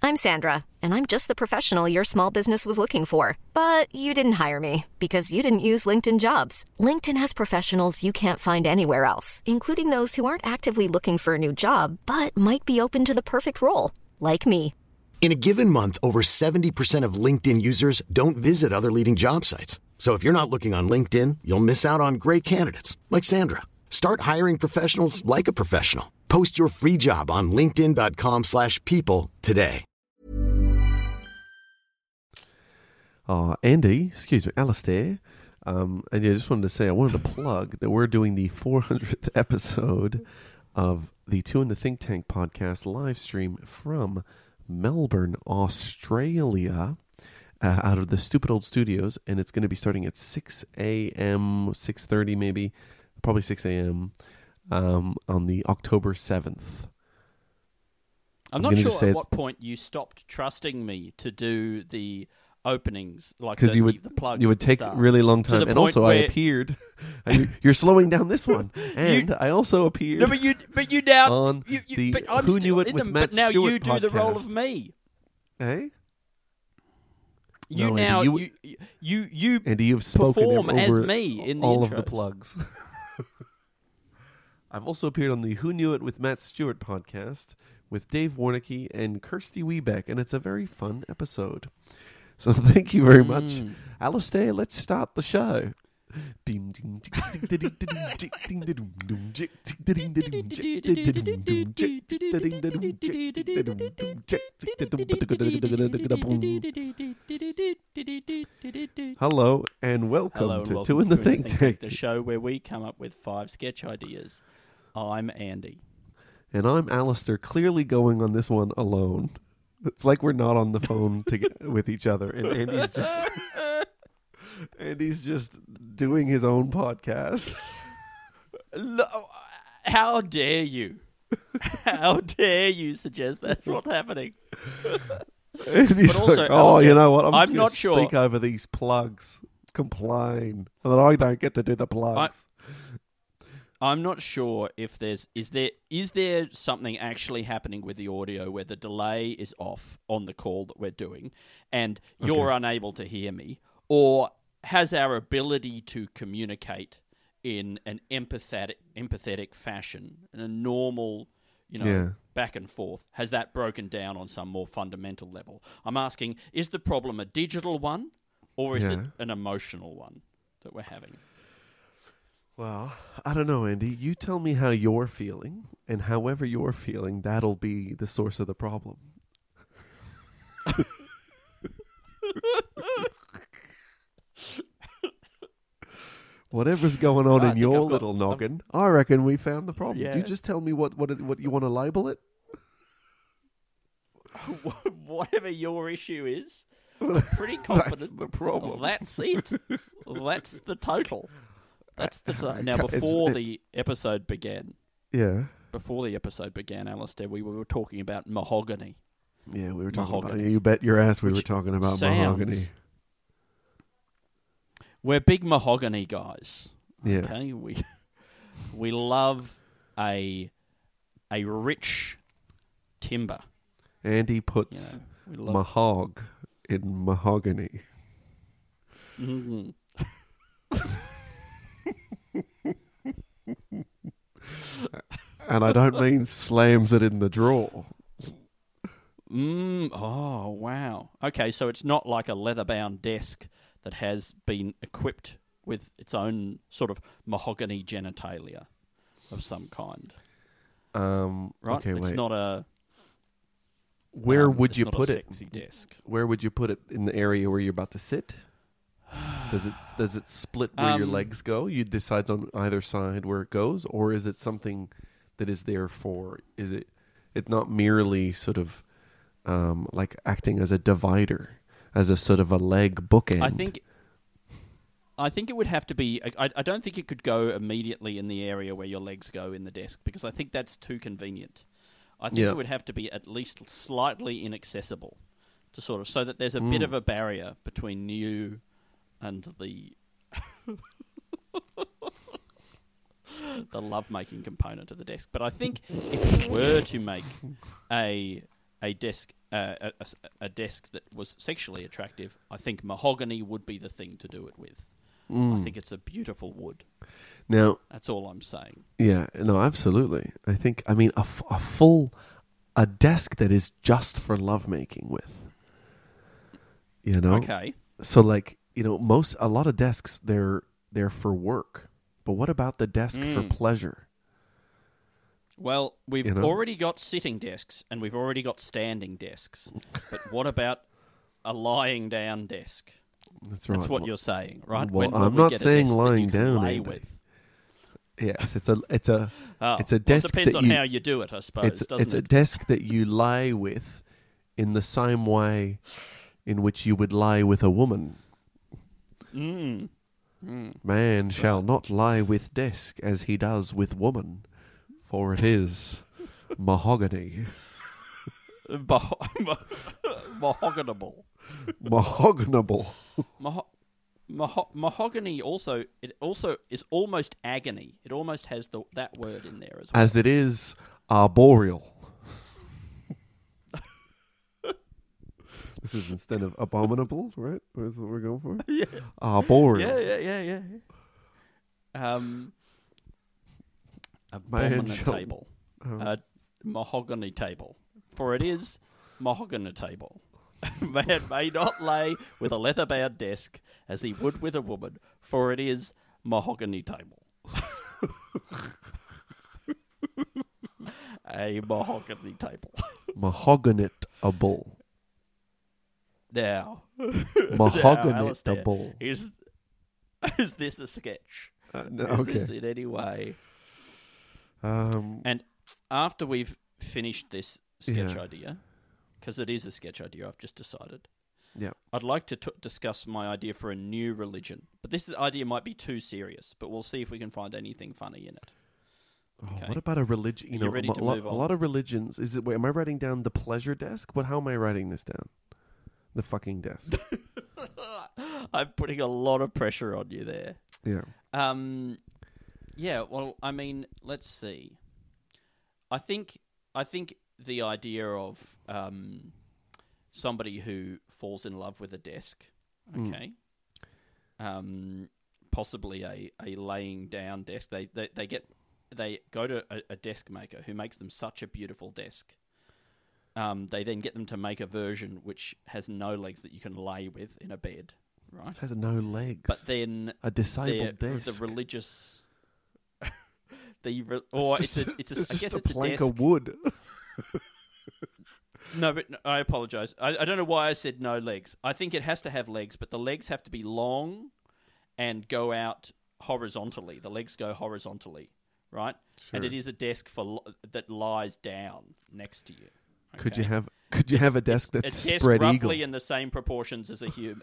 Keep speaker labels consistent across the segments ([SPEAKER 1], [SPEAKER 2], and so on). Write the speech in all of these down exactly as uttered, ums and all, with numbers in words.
[SPEAKER 1] I'm Sandra, and I'm just the professional your small business was looking for. But you didn't hire me because you didn't use LinkedIn Jobs. LinkedIn has professionals you can't find anywhere else, including those who aren't actively looking for a new job, but might be open to the perfect role, like me.
[SPEAKER 2] In a given month, over seventy percent of LinkedIn users don't visit other leading job sites. So if you're not looking on LinkedIn, you'll miss out on great candidates like Sandra. Start hiring professionals like a professional. Post your free job on linkedin.com slash people today.
[SPEAKER 3] Oh, Andy, excuse me, Alistair. Um, and yeah, I just wanted to say, I wanted to plug that we're doing the four hundredth episode of the Two in the Think Tank podcast live stream from Melbourne, Australia, uh, out of the Stupid Old Studios, and it's going to be starting at six a.m., six thirty maybe, probably six a.m., um, on the October seventh.
[SPEAKER 4] I'm,
[SPEAKER 3] I'm
[SPEAKER 4] not sure
[SPEAKER 3] say
[SPEAKER 4] at what point you stopped trusting me to do the openings, like
[SPEAKER 3] because you would
[SPEAKER 4] the plugs
[SPEAKER 3] you would take a really long time, and also I appeared. You're slowing down this one, and you, I also appeared.
[SPEAKER 4] No, but you, but you now
[SPEAKER 3] on
[SPEAKER 4] you, you,
[SPEAKER 3] the
[SPEAKER 4] but I'm
[SPEAKER 3] Who
[SPEAKER 4] still
[SPEAKER 3] Knew It
[SPEAKER 4] in
[SPEAKER 3] with
[SPEAKER 4] them,
[SPEAKER 3] Matt
[SPEAKER 4] but now
[SPEAKER 3] Stewart
[SPEAKER 4] you do
[SPEAKER 3] podcast.
[SPEAKER 4] the role of me.
[SPEAKER 3] Hey,
[SPEAKER 4] you
[SPEAKER 3] no,
[SPEAKER 4] now
[SPEAKER 3] Andy,
[SPEAKER 4] you you you
[SPEAKER 3] Andy, you've spoken
[SPEAKER 4] perform
[SPEAKER 3] over
[SPEAKER 4] as me in the
[SPEAKER 3] all
[SPEAKER 4] intros.
[SPEAKER 3] of the plugs. I've also appeared on the Who Knew It with Matt Stewart podcast with Dave Warnicki and Kirsty Wiebeck, and it's a very fun episode. So thank you very much.
[SPEAKER 4] Mm.
[SPEAKER 3] Alistair, let's start the show. Hello and welcome
[SPEAKER 4] Hello and
[SPEAKER 3] to
[SPEAKER 4] welcome
[SPEAKER 3] Two in the
[SPEAKER 4] to
[SPEAKER 3] Think Tank,
[SPEAKER 4] the show where we come up with five sketch ideas. I'm Andy.
[SPEAKER 3] and I'm Alistair, clearly going on this one alone. It's like we're not on the phone to get with each other, and Andy's just Andy's just doing his own podcast.
[SPEAKER 4] No, how dare you? How dare you suggest that's what's happening?
[SPEAKER 3] Andy's
[SPEAKER 4] But also,
[SPEAKER 3] like, oh,
[SPEAKER 4] Alistair,
[SPEAKER 3] you know what? I'm,
[SPEAKER 4] I'm
[SPEAKER 3] just gonna
[SPEAKER 4] not sure-
[SPEAKER 3] speak over these plugs, complain, and then I don't get to do the plugs.
[SPEAKER 4] I'm not sure if there's is there is there something actually happening with the audio where the delay is off on the call that we're doing, and you're
[SPEAKER 3] Okay.
[SPEAKER 4] unable to hear me, or has our ability to communicate in an empathetic empathetic fashion, in a normal, you know,
[SPEAKER 3] Yeah.
[SPEAKER 4] back and forth, has that broken down on some more fundamental level? I'm asking, is the problem a digital one, or is
[SPEAKER 3] Yeah.
[SPEAKER 4] it an emotional one that we're having?
[SPEAKER 3] Well, I don't know, Andy. You tell me how you're feeling, and however you're feeling, that'll be the source of the problem. Whatever's going on
[SPEAKER 4] I
[SPEAKER 3] in
[SPEAKER 4] think
[SPEAKER 3] your
[SPEAKER 4] I've got-
[SPEAKER 3] little noggin, I reckon we found the problem.
[SPEAKER 4] Yeah.
[SPEAKER 3] You just tell me what what it- what you want to label it.
[SPEAKER 4] Whatever your issue is, I'm pretty confident.
[SPEAKER 3] That's the problem.
[SPEAKER 4] That's it. That's the total. That's the to- now.
[SPEAKER 3] It's-
[SPEAKER 4] Before
[SPEAKER 3] it-
[SPEAKER 4] the episode began,
[SPEAKER 3] Yeah.
[SPEAKER 4] before the episode began, Alistair, we were talking about mahogany.
[SPEAKER 3] Yeah, we were talking
[SPEAKER 4] Mahogany.
[SPEAKER 3] about. You bet your ass we were
[SPEAKER 4] Which
[SPEAKER 3] talking about
[SPEAKER 4] sounds-
[SPEAKER 3] mahogany.
[SPEAKER 4] We're big mahogany guys.
[SPEAKER 3] Yeah.
[SPEAKER 4] Okay, we we love a a rich timber.
[SPEAKER 3] Andy
[SPEAKER 4] You
[SPEAKER 3] puts
[SPEAKER 4] know, we love.
[SPEAKER 3] mahog in mahogany.
[SPEAKER 4] Mhm.
[SPEAKER 3] And I don't mean slams it in the drawer.
[SPEAKER 4] Mm, oh, wow. Okay, so it's not like a leather-bound desk that has been equipped with its own sort of mahogany genitalia of some kind,
[SPEAKER 3] Um,
[SPEAKER 4] right?
[SPEAKER 3] Okay,
[SPEAKER 4] it's
[SPEAKER 3] wait.
[SPEAKER 4] not a...
[SPEAKER 3] Where
[SPEAKER 4] um,
[SPEAKER 3] would
[SPEAKER 4] it's
[SPEAKER 3] you
[SPEAKER 4] not
[SPEAKER 3] put
[SPEAKER 4] a
[SPEAKER 3] it?
[SPEAKER 4] sexy desk.
[SPEAKER 3] Where would you put it in the area where you're about to sit? Does it does it split where your
[SPEAKER 4] Um,
[SPEAKER 3] legs go? You decides on either side where it goes, or is it something that is there for? Is it it not merely sort of um, like acting as a divider, as a sort of a leg bookend?
[SPEAKER 4] I think... I think it would have to be... I, I don't think it could go immediately in the area where your legs go in the desk, because I think that's too convenient. I think
[SPEAKER 3] Yeah.
[SPEAKER 4] it would have to be at least slightly inaccessible, to sort of... so that there's a bit
[SPEAKER 3] Mm.
[SPEAKER 4] of a barrier between you and the... the love-making component of the desk. But I think if you were to make a a desk uh, a, a, a desk that was sexually attractive, I think mahogany would be the thing to do it with.
[SPEAKER 3] Mm.
[SPEAKER 4] I think it's a beautiful wood.
[SPEAKER 3] Now,
[SPEAKER 4] That's all I'm saying.
[SPEAKER 3] yeah, no, absolutely. I think, I mean, a, f- a full, a desk that is just for lovemaking with. You know?
[SPEAKER 4] Okay.
[SPEAKER 3] So, like, you know, most, a lot of desks, they're, they're for work. But what about the desk for
[SPEAKER 4] Mm.
[SPEAKER 3] pleasure?
[SPEAKER 4] Well, we've
[SPEAKER 3] You know?
[SPEAKER 4] already got sitting desks and we've already got standing desks. But what about a lying down desk?
[SPEAKER 3] That's right.
[SPEAKER 4] That's what
[SPEAKER 3] Well-
[SPEAKER 4] you're saying, right?
[SPEAKER 3] well,
[SPEAKER 4] When will
[SPEAKER 3] I'm
[SPEAKER 4] we
[SPEAKER 3] not
[SPEAKER 4] get a
[SPEAKER 3] saying
[SPEAKER 4] desk that
[SPEAKER 3] lying
[SPEAKER 4] you can
[SPEAKER 3] down,
[SPEAKER 4] lay
[SPEAKER 3] Andy.
[SPEAKER 4] with?
[SPEAKER 3] Yes, it's a, it's a,
[SPEAKER 4] Oh,
[SPEAKER 3] it's a
[SPEAKER 4] well,
[SPEAKER 3] desk
[SPEAKER 4] it depends
[SPEAKER 3] that
[SPEAKER 4] on
[SPEAKER 3] you,
[SPEAKER 4] how you do it, I suppose,
[SPEAKER 3] it's,
[SPEAKER 4] doesn't
[SPEAKER 3] it's a
[SPEAKER 4] it?
[SPEAKER 3] desk that you lie with in the same way in which you would lie with a woman.
[SPEAKER 4] Mm. Mm.
[SPEAKER 3] Man
[SPEAKER 4] That's
[SPEAKER 3] shall
[SPEAKER 4] right.
[SPEAKER 3] not lie with desk as he does with woman, for it is mahogany.
[SPEAKER 4] Bah- Mahoganable.
[SPEAKER 3] Mahoganable.
[SPEAKER 4] Maho- maho- mahogany also it also is almost agony. It almost has the that word in there as well.
[SPEAKER 3] As it is arboreal. This is instead of abominable, right? That's what we're going for?
[SPEAKER 4] yeah.
[SPEAKER 3] Arboreal.
[SPEAKER 4] yeah, yeah, yeah, yeah, yeah. Um,
[SPEAKER 3] Man shall-
[SPEAKER 4] abominable.
[SPEAKER 3] Oh.
[SPEAKER 4] A mahogany table, for it is mahogany table. Man may not lay with a leather-bound desk as he would with a woman, for it is mahogany table. A mahogany table.
[SPEAKER 3] Mahoganitable.
[SPEAKER 4] Now, Alistair,
[SPEAKER 3] Mahoganitable.
[SPEAKER 4] is is this a sketch?
[SPEAKER 3] Uh, no,
[SPEAKER 4] Is
[SPEAKER 3] okay.
[SPEAKER 4] this in any way?
[SPEAKER 3] Um,
[SPEAKER 4] And after we've finished this sketch
[SPEAKER 3] Yeah.
[SPEAKER 4] idea, because it is a sketch idea, I've just decided,
[SPEAKER 3] yeah.
[SPEAKER 4] I'd like to t- discuss my idea for a new religion. But this idea might be too serious, but we'll see if we can find anything funny in it.
[SPEAKER 3] Oh,
[SPEAKER 4] Okay.
[SPEAKER 3] what about a religion? You
[SPEAKER 4] Are you
[SPEAKER 3] know,
[SPEAKER 4] ready
[SPEAKER 3] a,
[SPEAKER 4] to
[SPEAKER 3] lot,
[SPEAKER 4] move
[SPEAKER 3] a
[SPEAKER 4] on?
[SPEAKER 3] lot of religions. Is it? Wait, am I writing down the pleasure desk? What? How am I writing this down? The fucking desk.
[SPEAKER 4] I'm putting a lot of pressure on you there.
[SPEAKER 3] Yeah.
[SPEAKER 4] Um, yeah. Well, I mean, let's see. I think I think the idea of um, somebody who falls in love with a desk,
[SPEAKER 3] Mm.
[SPEAKER 4] okay, um, possibly a, a laying down desk. They they, they get they go to a, a desk maker who makes them such a beautiful desk. Um, they then get them to make a version which has no legs that you can lay with in a bed, right?
[SPEAKER 3] It has no legs.
[SPEAKER 4] But then
[SPEAKER 3] a disabled
[SPEAKER 4] their-
[SPEAKER 3] desk.
[SPEAKER 4] the religious, the re- or it's,
[SPEAKER 3] just,
[SPEAKER 4] a it's a
[SPEAKER 3] it's
[SPEAKER 4] I
[SPEAKER 3] just
[SPEAKER 4] guess
[SPEAKER 3] a
[SPEAKER 4] it's a
[SPEAKER 3] plank
[SPEAKER 4] desk.
[SPEAKER 3] of wood.
[SPEAKER 4] No, but no, I apologize. I, I don't know why I said no legs. I think it has to have legs, but the legs have to be long and go out horizontally. The legs go horizontally, right? And
[SPEAKER 3] Sure.
[SPEAKER 4] it is a desk for li- that lies down next to you.
[SPEAKER 3] Could you
[SPEAKER 4] okay?
[SPEAKER 3] have? Could you have a
[SPEAKER 4] It's-
[SPEAKER 3] desk that's
[SPEAKER 4] a desk
[SPEAKER 3] spread
[SPEAKER 4] roughly
[SPEAKER 3] eagle?
[SPEAKER 4] in the same proportions as a human?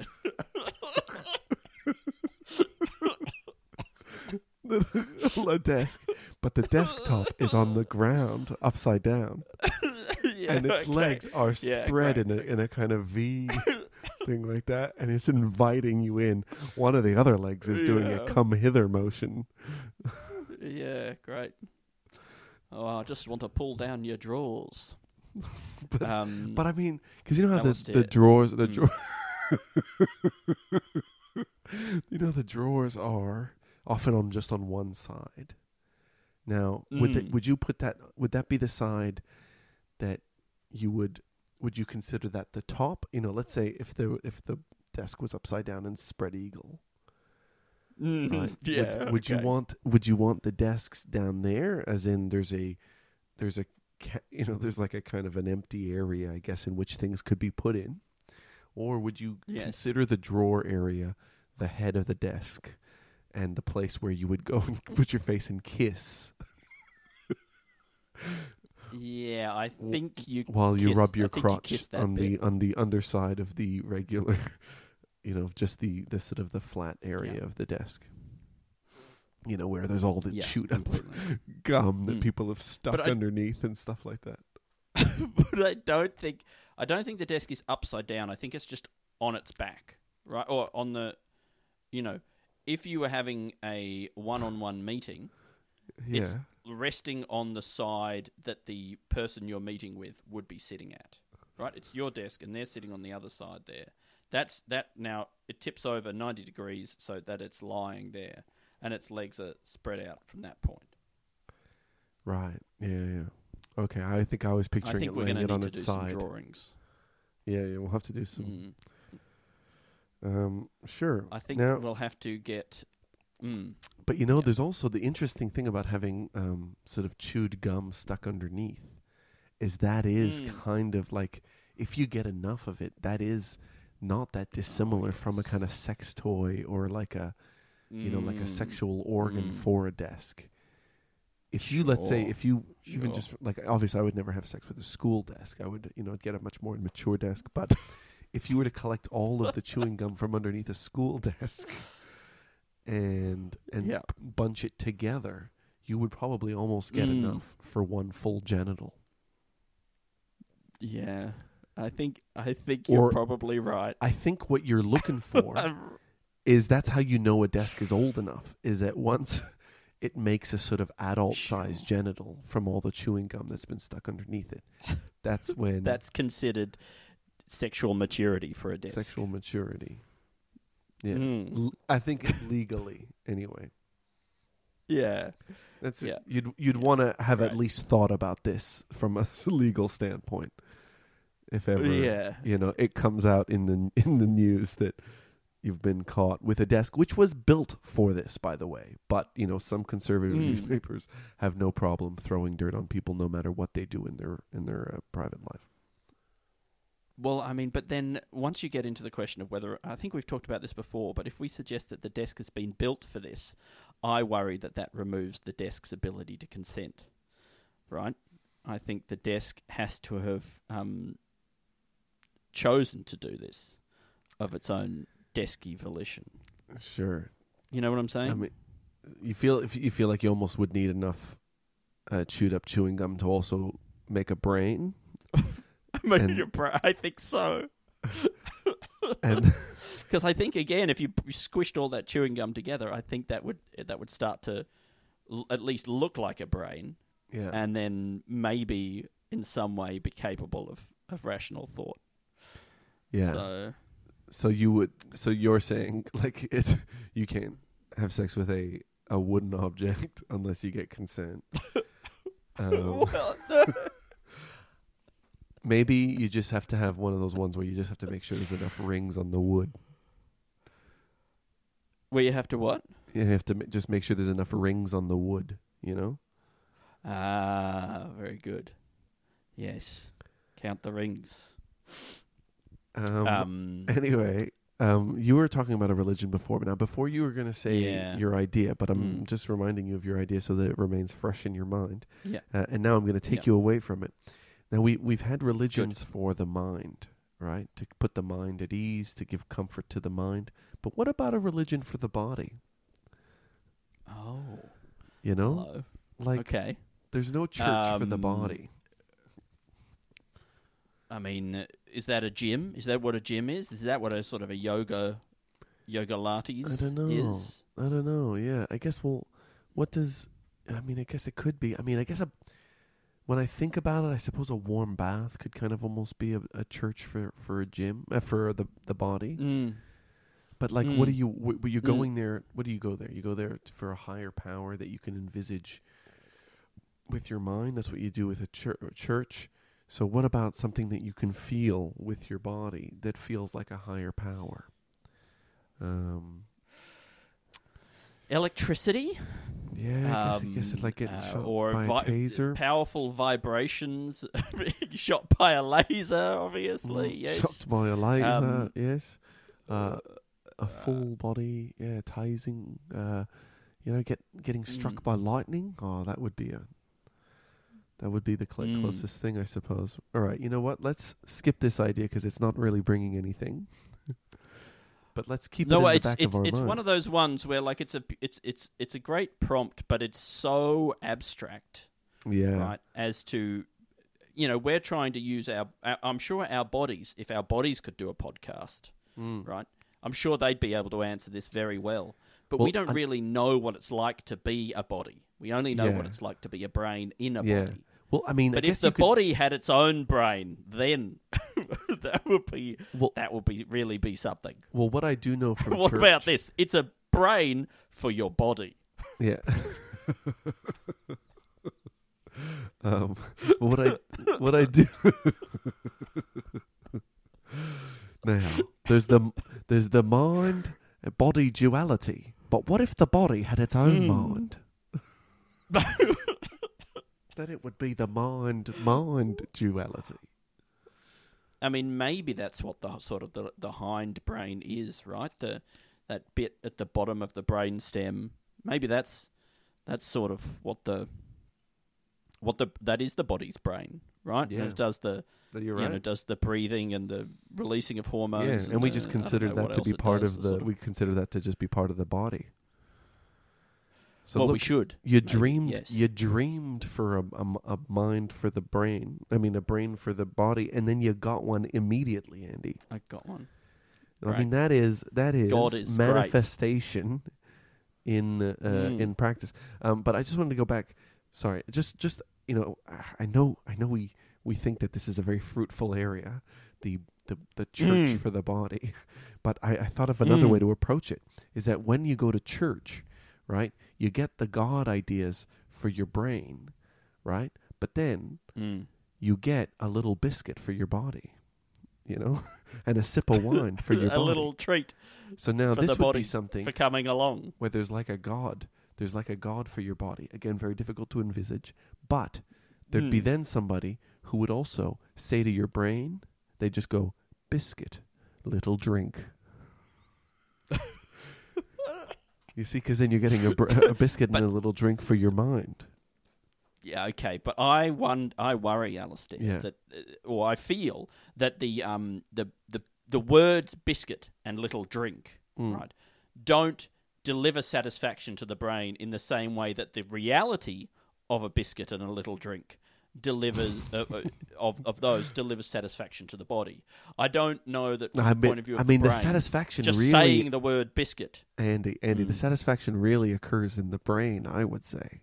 [SPEAKER 3] A desk, but the desktop is on the ground, upside down,
[SPEAKER 4] Yeah,
[SPEAKER 3] and its
[SPEAKER 4] okay.
[SPEAKER 3] legs are
[SPEAKER 4] Yeah,
[SPEAKER 3] spread
[SPEAKER 4] great.
[SPEAKER 3] in a in a kind of V thing like that, and it's inviting you in. One of the other legs is doing
[SPEAKER 4] Yeah.
[SPEAKER 3] a come hither motion.
[SPEAKER 4] Yeah, great. Oh, I just want to pull down your drawers.
[SPEAKER 3] But,
[SPEAKER 4] Um,
[SPEAKER 3] but I mean, because you know how the,
[SPEAKER 4] Alistair.
[SPEAKER 3] the drawers, the
[SPEAKER 4] Mm.
[SPEAKER 3] drawer, you know the drawers are often on just on one side. Now, would the,
[SPEAKER 4] Mm.
[SPEAKER 3] would you put that? Would that be the side that you would? Would you consider that the top? You know, let's say if the if the desk was upside down and spread eagle,
[SPEAKER 4] mhm,
[SPEAKER 3] right?
[SPEAKER 4] yeah.
[SPEAKER 3] Would, would you
[SPEAKER 4] okay.
[SPEAKER 3] want? Would you want the desks down there? As in, there's a there's a ca- you know there's like a kind of an empty area, I guess, in which things could be put in, or would you
[SPEAKER 4] Yes.
[SPEAKER 3] consider the drawer area the head of the desk and the place where you would go and put your face and kiss
[SPEAKER 4] Yeah, I think you
[SPEAKER 3] while you
[SPEAKER 4] kiss-
[SPEAKER 3] rub
[SPEAKER 4] I
[SPEAKER 3] your
[SPEAKER 4] think you
[SPEAKER 3] crotch
[SPEAKER 4] kiss that
[SPEAKER 3] on the
[SPEAKER 4] bit.
[SPEAKER 3] on the underside of the regular, you know, just the the sort of the flat area
[SPEAKER 4] Yeah.
[SPEAKER 3] of the desk. You know, where there's all the
[SPEAKER 4] Yeah,
[SPEAKER 3] chewed up
[SPEAKER 4] completely.
[SPEAKER 3] gum that
[SPEAKER 4] Mm.
[SPEAKER 3] people have stuck
[SPEAKER 4] I-
[SPEAKER 3] underneath and stuff like that.
[SPEAKER 4] But I don't think I don't think the desk is upside down. I think it's just on its back, right? Or on the, you know, if you were having a one-on-one meeting,
[SPEAKER 3] Yeah.
[SPEAKER 4] it's resting on the side that the person you're meeting with would be sitting at. right? It's your desk, and they're sitting on the other side there. That's that. Now it tips over ninety degrees so that it's lying there, and its legs are spread out from that point.
[SPEAKER 3] Right. Yeah. Yeah. Okay. I think I was picturing
[SPEAKER 4] I think
[SPEAKER 3] it
[SPEAKER 4] we're
[SPEAKER 3] laying
[SPEAKER 4] going
[SPEAKER 3] it
[SPEAKER 4] to
[SPEAKER 3] on
[SPEAKER 4] need to
[SPEAKER 3] its
[SPEAKER 4] do
[SPEAKER 3] side.
[SPEAKER 4] some drawings.
[SPEAKER 3] Yeah. Yeah. We'll have to do some.
[SPEAKER 4] Mm.
[SPEAKER 3] Um. Sure.
[SPEAKER 4] I think
[SPEAKER 3] now,
[SPEAKER 4] we'll have to get. Mm,
[SPEAKER 3] But you know,
[SPEAKER 4] Yeah.
[SPEAKER 3] there's also the interesting thing about having um, sort of chewed gum stuck underneath is that is
[SPEAKER 4] Mm.
[SPEAKER 3] kind of like, if you get enough of it, that is not that dissimilar from a
[SPEAKER 4] yes.
[SPEAKER 3] kind of sex toy or like a, you know, like a
[SPEAKER 4] mm,
[SPEAKER 3] sexual organ
[SPEAKER 4] mm.
[SPEAKER 3] for a desk. If you, let's say,
[SPEAKER 4] Sure,
[SPEAKER 3] if you even
[SPEAKER 4] sure.
[SPEAKER 3] just, like, obviously I would never have sex with a school desk. I would, you know, get a much more mature desk. But if you were to collect all of the chewing gum from underneath a school desk and and
[SPEAKER 4] Yeah.
[SPEAKER 3] p- bunch it together, you would probably almost get
[SPEAKER 4] Mm.
[SPEAKER 3] enough for one full genital.
[SPEAKER 4] Yeah, I think I think you're
[SPEAKER 3] Or-
[SPEAKER 4] probably right.
[SPEAKER 3] I think what you're looking for is that's how you know a desk is old enough, is that once it makes a sort of adult-sized
[SPEAKER 4] Sure.
[SPEAKER 3] genital from all the chewing gum that's been stuck underneath it. That's when
[SPEAKER 4] That's considered sexual maturity for a desk.
[SPEAKER 3] sexual maturity. Yeah.
[SPEAKER 4] Mm.
[SPEAKER 3] L- I think legally, anyway.
[SPEAKER 4] Yeah.
[SPEAKER 3] That's
[SPEAKER 4] Yeah.
[SPEAKER 3] you'd you'd want to have
[SPEAKER 4] Right.
[SPEAKER 3] at least thought about this from a s- legal standpoint. If ever,
[SPEAKER 4] Yeah.
[SPEAKER 3] you know, it comes out in the in the news that you've been caught with a desk which was built for this, by the way. But you know, some conservative
[SPEAKER 4] Mm.
[SPEAKER 3] newspapers have no problem throwing dirt on people, no matter what they do in their in their uh, private life.
[SPEAKER 4] Well, I mean, but then once you get into the question of whether, I think we've talked about this before, but if we suggest that the desk has been built for this, I worry that that removes the desk's ability to consent, right? I think the desk has to have um, chosen to do this of its own desky volition.
[SPEAKER 3] Sure.
[SPEAKER 4] You know what I'm saying?
[SPEAKER 3] I mean, you feel if you feel like you almost would need enough uh, chewed up chewing gum to also make a brain.
[SPEAKER 4] I mean,
[SPEAKER 3] and-
[SPEAKER 4] you're bra- I think so.
[SPEAKER 3] And
[SPEAKER 4] Because I think again, if you p- squished all that chewing gum together, I think that would that would start to l- at least look like a brain,
[SPEAKER 3] yeah,
[SPEAKER 4] and then maybe in some way be capable of, of rational thought.
[SPEAKER 3] yeah. So,
[SPEAKER 4] So
[SPEAKER 3] you would. So you're saying like it, you can't have sex with a a wooden object unless you get consent. Um,
[SPEAKER 4] well,
[SPEAKER 3] maybe you just have to have one of those ones where you just have to make sure there's enough rings on the wood.
[SPEAKER 4] where you have to what?
[SPEAKER 3] You have to ma- just make sure there's enough rings on the wood. You know.
[SPEAKER 4] Ah, very good. Yes, count the rings.
[SPEAKER 3] Um,
[SPEAKER 4] Um,
[SPEAKER 3] Anyway, um, you were talking about a religion before, but now before you were going to say
[SPEAKER 4] Yeah.
[SPEAKER 3] your idea, but I'm
[SPEAKER 4] Mm.
[SPEAKER 3] just reminding you of your idea so that it remains fresh in your mind.
[SPEAKER 4] yeah.
[SPEAKER 3] Uh, and now I'm going to take
[SPEAKER 4] Yeah.
[SPEAKER 3] you away from it. Now we we've had religions for the mind, right? To put the mind at ease, to give comfort to the mind. But what about a religion for the body?
[SPEAKER 4] Oh,
[SPEAKER 3] You know,
[SPEAKER 4] hello.
[SPEAKER 3] like
[SPEAKER 4] Okay.
[SPEAKER 3] there's no church for the
[SPEAKER 4] Um,
[SPEAKER 3] body.
[SPEAKER 4] I mean, uh, is that a gym? Is that what a gym is? Is that what a sort of a yoga, yoga lattes
[SPEAKER 3] I don't know.
[SPEAKER 4] is?
[SPEAKER 3] I don't know. Yeah, I guess. Well, what does? I mean, I guess it could be. I mean, I guess a, when I think about it, I suppose a warm bath could kind of almost be a, a church for, for a gym uh, for the the body.
[SPEAKER 4] Mm.
[SPEAKER 3] But like, what
[SPEAKER 4] Mm.
[SPEAKER 3] are you? Wh- were you
[SPEAKER 4] Mm.
[SPEAKER 3] going there? What do you go there? You go there t- for a higher power that you can envisage with your mind. That's what you do with a chur- church. So, what about something that you can feel with your body that feels like a higher power? Um.
[SPEAKER 4] Electricity?
[SPEAKER 3] Yeah, I guess, I guess it's
[SPEAKER 4] Um,
[SPEAKER 3] like getting
[SPEAKER 4] uh,
[SPEAKER 3] shot
[SPEAKER 4] or
[SPEAKER 3] by
[SPEAKER 4] vi-
[SPEAKER 3] a taser.
[SPEAKER 4] Powerful vibrations, being shot by a laser, obviously,
[SPEAKER 3] Mm,
[SPEAKER 4] yes.
[SPEAKER 3] Shot by a laser,
[SPEAKER 4] Um,
[SPEAKER 3] yes. Uh, a full body, yeah, tasing. Uh, you know, get getting struck
[SPEAKER 4] Mm.
[SPEAKER 3] by lightning. Oh, that would be a. That would be the cl-
[SPEAKER 4] Mm.
[SPEAKER 3] closest thing, I suppose. All right, you know what? Let's skip this idea because it's not really bringing anything. But let's keep
[SPEAKER 4] No,
[SPEAKER 3] it in
[SPEAKER 4] it's
[SPEAKER 3] the back
[SPEAKER 4] it's
[SPEAKER 3] of our
[SPEAKER 4] it's
[SPEAKER 3] mind.
[SPEAKER 4] one of those ones where like it's a it's it's it's a great prompt, but it's so abstract,
[SPEAKER 3] yeah,
[SPEAKER 4] right? As to, you know, we're trying to use our, our. I'm sure our bodies, if our bodies could do a podcast,
[SPEAKER 3] Mm.
[SPEAKER 4] right? I'm sure they'd be able to answer this very well. But
[SPEAKER 3] Well,
[SPEAKER 4] we don't
[SPEAKER 3] I-
[SPEAKER 4] really know what it's like to be a body. We only know what
[SPEAKER 3] Yeah.
[SPEAKER 4] it's like to be a brain in a
[SPEAKER 3] Yeah.
[SPEAKER 4] body.
[SPEAKER 3] Well, I mean,
[SPEAKER 4] But
[SPEAKER 3] I
[SPEAKER 4] if
[SPEAKER 3] guess
[SPEAKER 4] the
[SPEAKER 3] you could,
[SPEAKER 4] body had its own brain, then that would be
[SPEAKER 3] Well-
[SPEAKER 4] that would be really be something.
[SPEAKER 3] well, what I do know from
[SPEAKER 4] What
[SPEAKER 3] church,
[SPEAKER 4] about this? It's a brain for your body.
[SPEAKER 3] Yeah. um, what I what I do now there's the there's the mind body duality, but what if the body had its own
[SPEAKER 4] Mm.
[SPEAKER 3] mind? Then it would be the mind mind duality.
[SPEAKER 4] I mean, maybe that's what the sort of the the hind brain is, right? The that bit at the bottom of the brain stem. Maybe that's that's sort of what the what the that is the body's brain, right?
[SPEAKER 3] Yeah.
[SPEAKER 4] And it does the
[SPEAKER 3] You're
[SPEAKER 4] you
[SPEAKER 3] right.
[SPEAKER 4] know does the breathing and the releasing of hormones.
[SPEAKER 3] Yeah, and we
[SPEAKER 4] the-
[SPEAKER 3] just
[SPEAKER 4] I don't
[SPEAKER 3] consider
[SPEAKER 4] know
[SPEAKER 3] that
[SPEAKER 4] what
[SPEAKER 3] to
[SPEAKER 4] else
[SPEAKER 3] be
[SPEAKER 4] it
[SPEAKER 3] part
[SPEAKER 4] does,
[SPEAKER 3] of the.
[SPEAKER 4] sort of-
[SPEAKER 3] We consider that to just be part of the body. So
[SPEAKER 4] well,
[SPEAKER 3] look,
[SPEAKER 4] we should.
[SPEAKER 3] You
[SPEAKER 4] maybe,
[SPEAKER 3] dreamed.
[SPEAKER 4] yes.
[SPEAKER 3] You dreamed for a, a, a mind for the brain. I mean, a brain for the body, and then you got one immediately, Andy.
[SPEAKER 4] I got one.
[SPEAKER 3] I
[SPEAKER 4] Right.
[SPEAKER 3] mean, that is that is,
[SPEAKER 4] God is great.
[SPEAKER 3] manifestation in uh,
[SPEAKER 4] Mm.
[SPEAKER 3] in practice. Um, but I just wanted to go back. Sorry, just just you know, I know I know we, we think that this is a very fruitful area, the the, the church
[SPEAKER 4] Mm.
[SPEAKER 3] for the body. But I, I thought of another way
[SPEAKER 4] Mm.
[SPEAKER 3] to approach it. Is that when you go to church, right, you get the God ideas for your brain, right? But then
[SPEAKER 4] Mm.
[SPEAKER 3] you get a little biscuit for your body, you know, and a sip of wine for your
[SPEAKER 4] a
[SPEAKER 3] body.
[SPEAKER 4] little treat
[SPEAKER 3] So now
[SPEAKER 4] for
[SPEAKER 3] this
[SPEAKER 4] the
[SPEAKER 3] would
[SPEAKER 4] body
[SPEAKER 3] be something
[SPEAKER 4] for coming along.
[SPEAKER 3] where there's like a God. There's like a God for your body. Again, very difficult to envisage. But there'd be
[SPEAKER 4] Hmm.
[SPEAKER 3] then somebody who would also say to your brain, they just go, biscuit, little drink. You see, because then you're getting a, br- a biscuit
[SPEAKER 4] But-
[SPEAKER 3] and a little drink for your mind.
[SPEAKER 4] Yeah, okay, but I won- I worry, Alistair,
[SPEAKER 3] Yeah.
[SPEAKER 4] that, uh, or I feel that the um the the the words biscuit and little drink,
[SPEAKER 3] Mm.
[SPEAKER 4] right, don't deliver satisfaction to the brain in the same way that the reality of a biscuit and a little drink delivers uh, uh, of of those delivers satisfaction to the body. I don't know that from
[SPEAKER 3] I
[SPEAKER 4] the
[SPEAKER 3] mean,
[SPEAKER 4] point of view of
[SPEAKER 3] I mean
[SPEAKER 4] the
[SPEAKER 3] the
[SPEAKER 4] brain,
[SPEAKER 3] satisfaction
[SPEAKER 4] just
[SPEAKER 3] really,
[SPEAKER 4] saying the word biscuit.
[SPEAKER 3] Andy, Andy, the
[SPEAKER 4] Mm.
[SPEAKER 3] satisfaction really occurs in the brain, I would say.